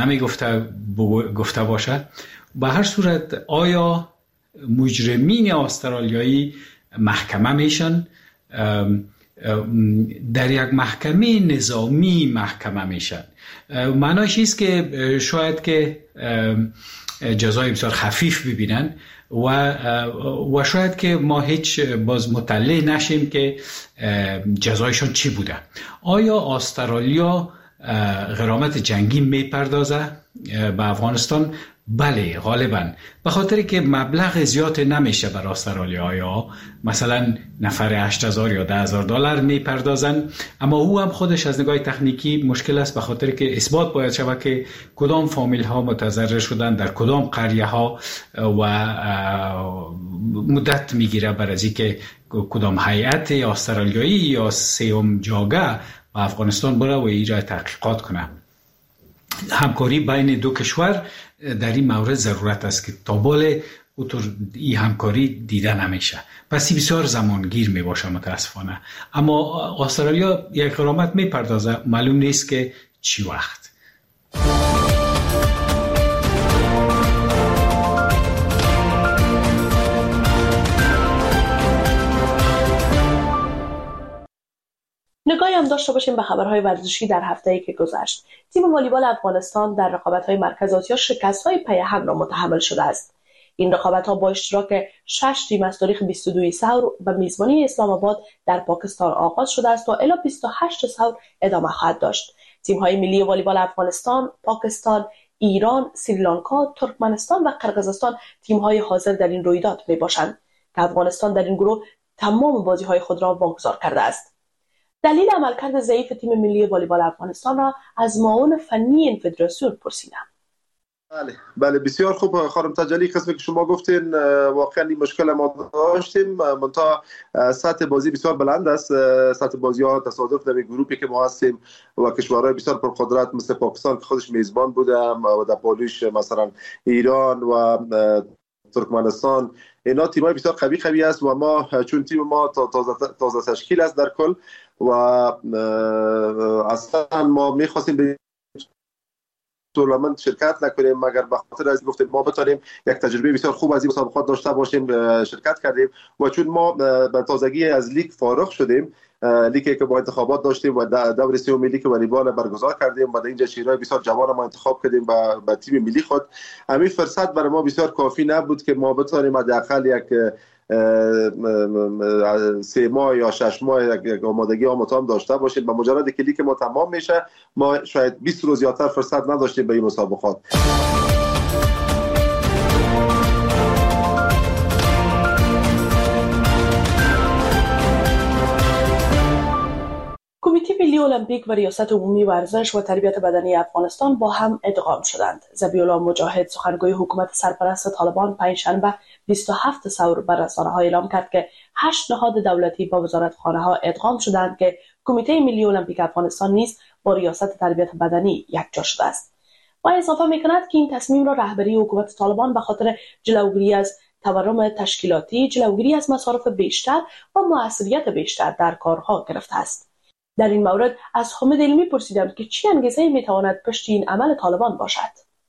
گفته باشه. به هر صورت آیا مجرمین استرالیایی محکمه میشن؟ در یک محکمه نظامی محکمه میشن. معنیش است که شاید که جزای بسیار خفیف ببینن و شاید که ما هیچ باز مطلع نشیم که جزایشان چی بوده. آیا استرالیا غرامت جنگی میپردازه به افغانستان؟ بله، غالبا به خاطر که مبلغ زیاد نمیشه برای استرالیایی‌ها، مثلا نفر 8000 یا 10000 دلار میپردازن، اما او هم خودش از نگاه تکنیکی مشکل است، به خاطر که اثبات باید شود که کدام فامیل ها متضرر شدن در کدام قریه ها و مدت میگیره برای از اینکه کدام هیئت استرالیایی یا سیوم جاگه و افغانستان بره و ایرا تحقیقات کنه. همکاری بین دو کشور در این مورد ضرورت است که تا بالا این همکاری دیده نمیشه، پس بسیار زمانگیر می باشه متاسفانه. اما استرالیا یک غرامت می پردازه، معلوم نیست که چی وقت. نگاهی هم داشته باشیم به خبرهای ورزشی در هفته‌ای که گذشت. تیم والیبال افغانستان در رقابت‌های مرکز آسیا شکست‌های پی هم را متحمل شده است. این رقابت‌ها با اشتراک 6 تیم از تاریخ 22 ثور به میزبانی اسلام آباد در پاکستان آغاز شده است و الی 28 ثور ادامه خواهد داشت. تیم‌های ملی والیبال افغانستان، پاکستان، ایران، سریلانکا، ترکمنستان و قرقیزستان تیم‌های حاضر در این رویداد میباشند که افغانستان در این گروه تمام بازی‌های خود را واگذار کرده است. دلیل عملکرد ضعیف تیم ملی والیبال افغانستان را از معاون فنی این فدراسیون پرسیدم. بله بسیار خوب خانم تجلی، قسمی که شما گفتین واقعا این مشکل ما داشتیم، منتها سطح بازی بسیار بلند است. سطح بازی ها تصادف در گروهی که ما هستیم و کشورهای بسیار پرقدرت مثل پاکستان که خودش میزبان بوده و در پالیش مثلا ایران و ترکمنستان، اینا تیمای بسیار قوی است و ما چون تیم ما تازه تشکیل است در کل و اصلا ما میخواستیم به تورنمنت شرکت نکنیم مگر به خاطر از گفتیم ما بتونیم یک تجربه بسیار خوب از این مسابقات داشته باشیم. شرکت کردیم و چون ما به تازگی از لیگ فارغ شدیم، لیگی که با انتخابات داشتیم و دور سوم لیگ والیبال برگزار کردیم و در اینجا شیرای بسیار جوان ما انتخاب کردیم به تیم ملی خود. همین فرصت برای ما بسیار کافی نبود که ما بتونیم حداقل یک 3 ماه یا 6 ماه یک آمادگی آموزان داشته باشیم. با مجرد که لیگ ما تمام میشه ما شاید 20 روز زیادتر فرصت نداشتیم به این مسابقات. کمیته ملی المپیک و ریاست عمومی ورزش و تربیت بدنی افغانستان با هم ادغام شدند. ذبیح‌الله مجاهد سخنگوی حکومت سرپرست طالبان پنجشنبه 27 ثور بر رسانه‌ها اعلام کرد که 8 نهاد دولتی با وزارتخانه‌ها ادغام شدند که کمیته ملی المپیک افغانستان نیز با ریاست تربیت بدنی یکجا شده است. و اضافه می‌کند که این تصمیم را رهبری حکومت طالبان به خاطر جلوگیری از تورم تشکیلاتی، جلوگیری از مصارف بیشتر و موثریت بیشتر در کارها گرفته است. در این مورد از حامد علمی پرسیدم که چه انگیزه‌ای میتواند پشت این عمل طالبان باشد.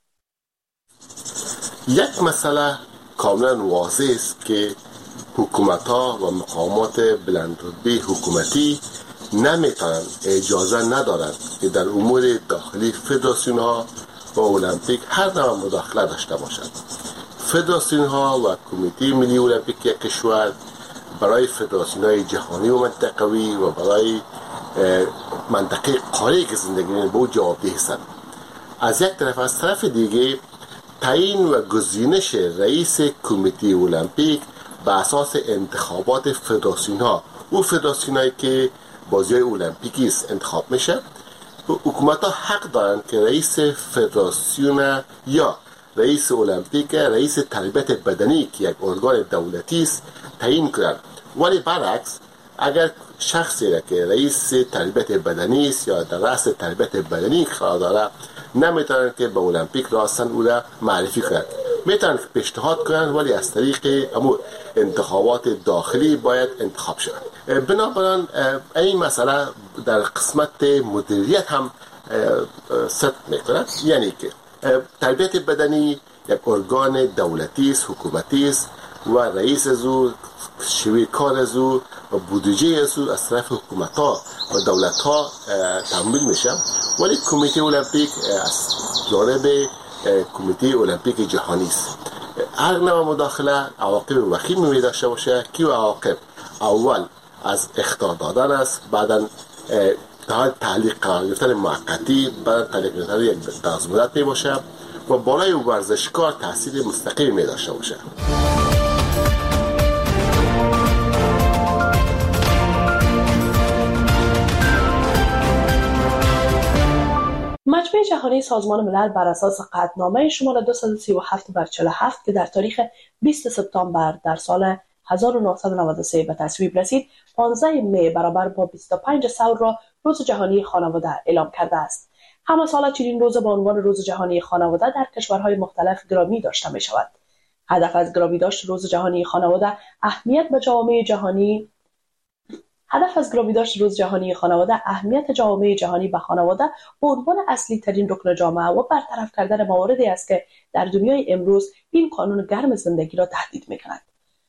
یک مسئله کاملا واضح است که حکومت‌ها و مقامات بلندرتبه حکومتی نمیتونن اجازه ندارند که در امور داخلی فدراسیون‌ها و المپیک هر نوع مداخله داشته باشند. فدراسیون‌ها و کمیته ملی المپیک یک کشور برای فدراسیون‌های جهانی و منطقوی و برای منطقه قاره که زندگی می‌کنند به او جوابدeh هستند. از یک طرف، از طرف دیگه تعیین و گزینش رئیس کمیته المپیک به اساس انتخابات فدراسیون‌ها و فدراسیون‌هایی که بازی‌های المپیکی است انتخاب میشه. حکومت‌ها حق دارند که رئیس فدراسیون یا رئیس المپیک، رئیس تربیت بدنی که یک ارگان دولتی است تعیین کنند. ولی برعکس اگر شخصی را که رئیس تربیت بدنی است یا در رأس تربیت بدنی قرار داره نمیتونن که به المپیک راستن او را معرفی کنند. میتونن که پیشنهاد کنند ولی از طریق انتخابات داخلی باید انتخاب شوند. بنابراین این مسئله در قسمت مدیریت هم ست میکنه، یعنی که تربیت بدنی یک ارگان دولتی است، حکومتی است و رئیس او، شیوه کار از او و بودجه از او از طرف حکومت‌ها و دولت‌ها تمویل میشه. ولی کمیته المپیک از جانب کمیته المپیک جهانی است. هر نوع مداخله عواقب وخیمی داشته باشه که عواقب اول از اخطار دادن است، بعداً تعلیق قرار گرفتن موقتی، بعد تعلیق گرفتن یک دراز مدت می باشه و بالای ورزشکار تاثیر مستقیم می داشته باشه. مجمع جهانی سازمان ملل بر اساس قطعنامه شماره 237/47 که در تاریخ 20 سپتامبر در سال 1993 به تصویب رسید، 15 می برابر با 25 ثور را روز جهانی خانواده اعلام کرده است. همه سال چنین روز با عنوان روز جهانی خانواده در کشورهای مختلف گرامی داشته می شود. هدف از گرامی داشت روز جهانی خانواده اهمیت جامعه جهانی به خانواده به عنوان اصلی ترین رکن جامعه و برطرف کردن مواردی است که در دنیای امروز این قانون گرم زندگی را تهدید می کند.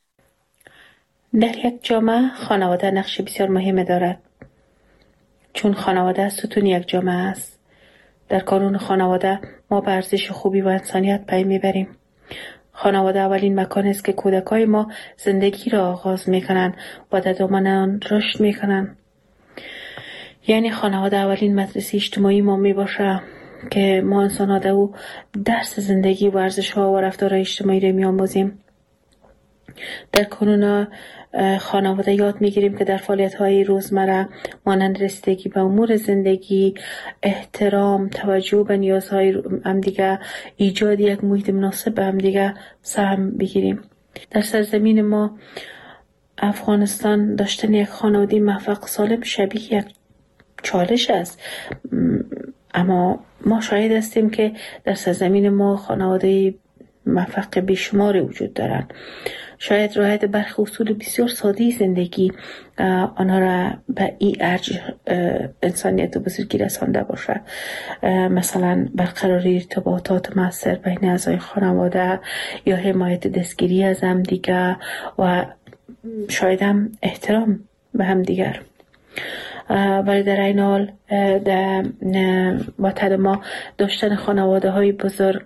در یک جامعه خانواده نقش بسیار مهم دارد، چون خانواده ستون یک جامعه است. در قانون خانواده ما به ارزش خوبی و انسانیت پی میبریم. خانواده اولین مکان است که کودکای ما زندگی را آغاز میکنند و در دامن آن رشد میکنند. یعنی خانواده اولین مدرسه اجتماعی ما میباشه که ما انسان‌ها در او درس زندگی و ارزش‌ها و رفتار اجتماعی را میآموزیم. در قانون خانواده یاد میگیریم که در فعالیت‌های روزمره مانند رسیدگی به امور زندگی، احترام، توجه به نیازهای همدیگه، ایجاد یک محیط مناسب به همدیگه سهم بگیریم. در سرزمین ما افغانستان داشتن یک خانواده موفق سالم شبیه یک چالش است، اما ما شاهد هستیم که در سرزمین ما خانواده مفقه بیشماری وجود دارند. شاید رعایت برخی اصول بسیار ساده زندگی آنها را به این ارج انسانیت و بزرگی رسانده باشه. مثلا برقراری ارتباطات مؤثر بین اعضای خانواده یا حمایت دستگیری از هم دیگر و شاید هم احترام به هم دیگر. ولی در این حال در وطن ما داشتن خانواده های بزرگ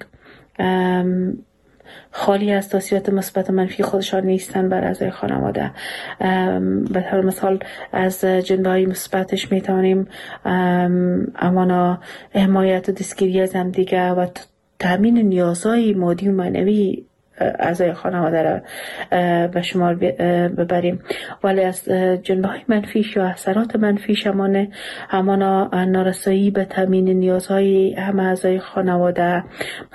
خالی از تاثیرات مثبت و منفی خودشان نیستن بر اعضای خانواده. به طور مثال از جنبه‌های مثبتش میتونیم امانا حمایت و دستگیری از همدیگه و تامین نیازهای مادی و معنوی اعضای خانواده را به شمار ببریم. ولی از جنبه‌های منفیش یا اثرات منفیش همانا نارسایی به تامین نیازهای همه اعضای خانواده،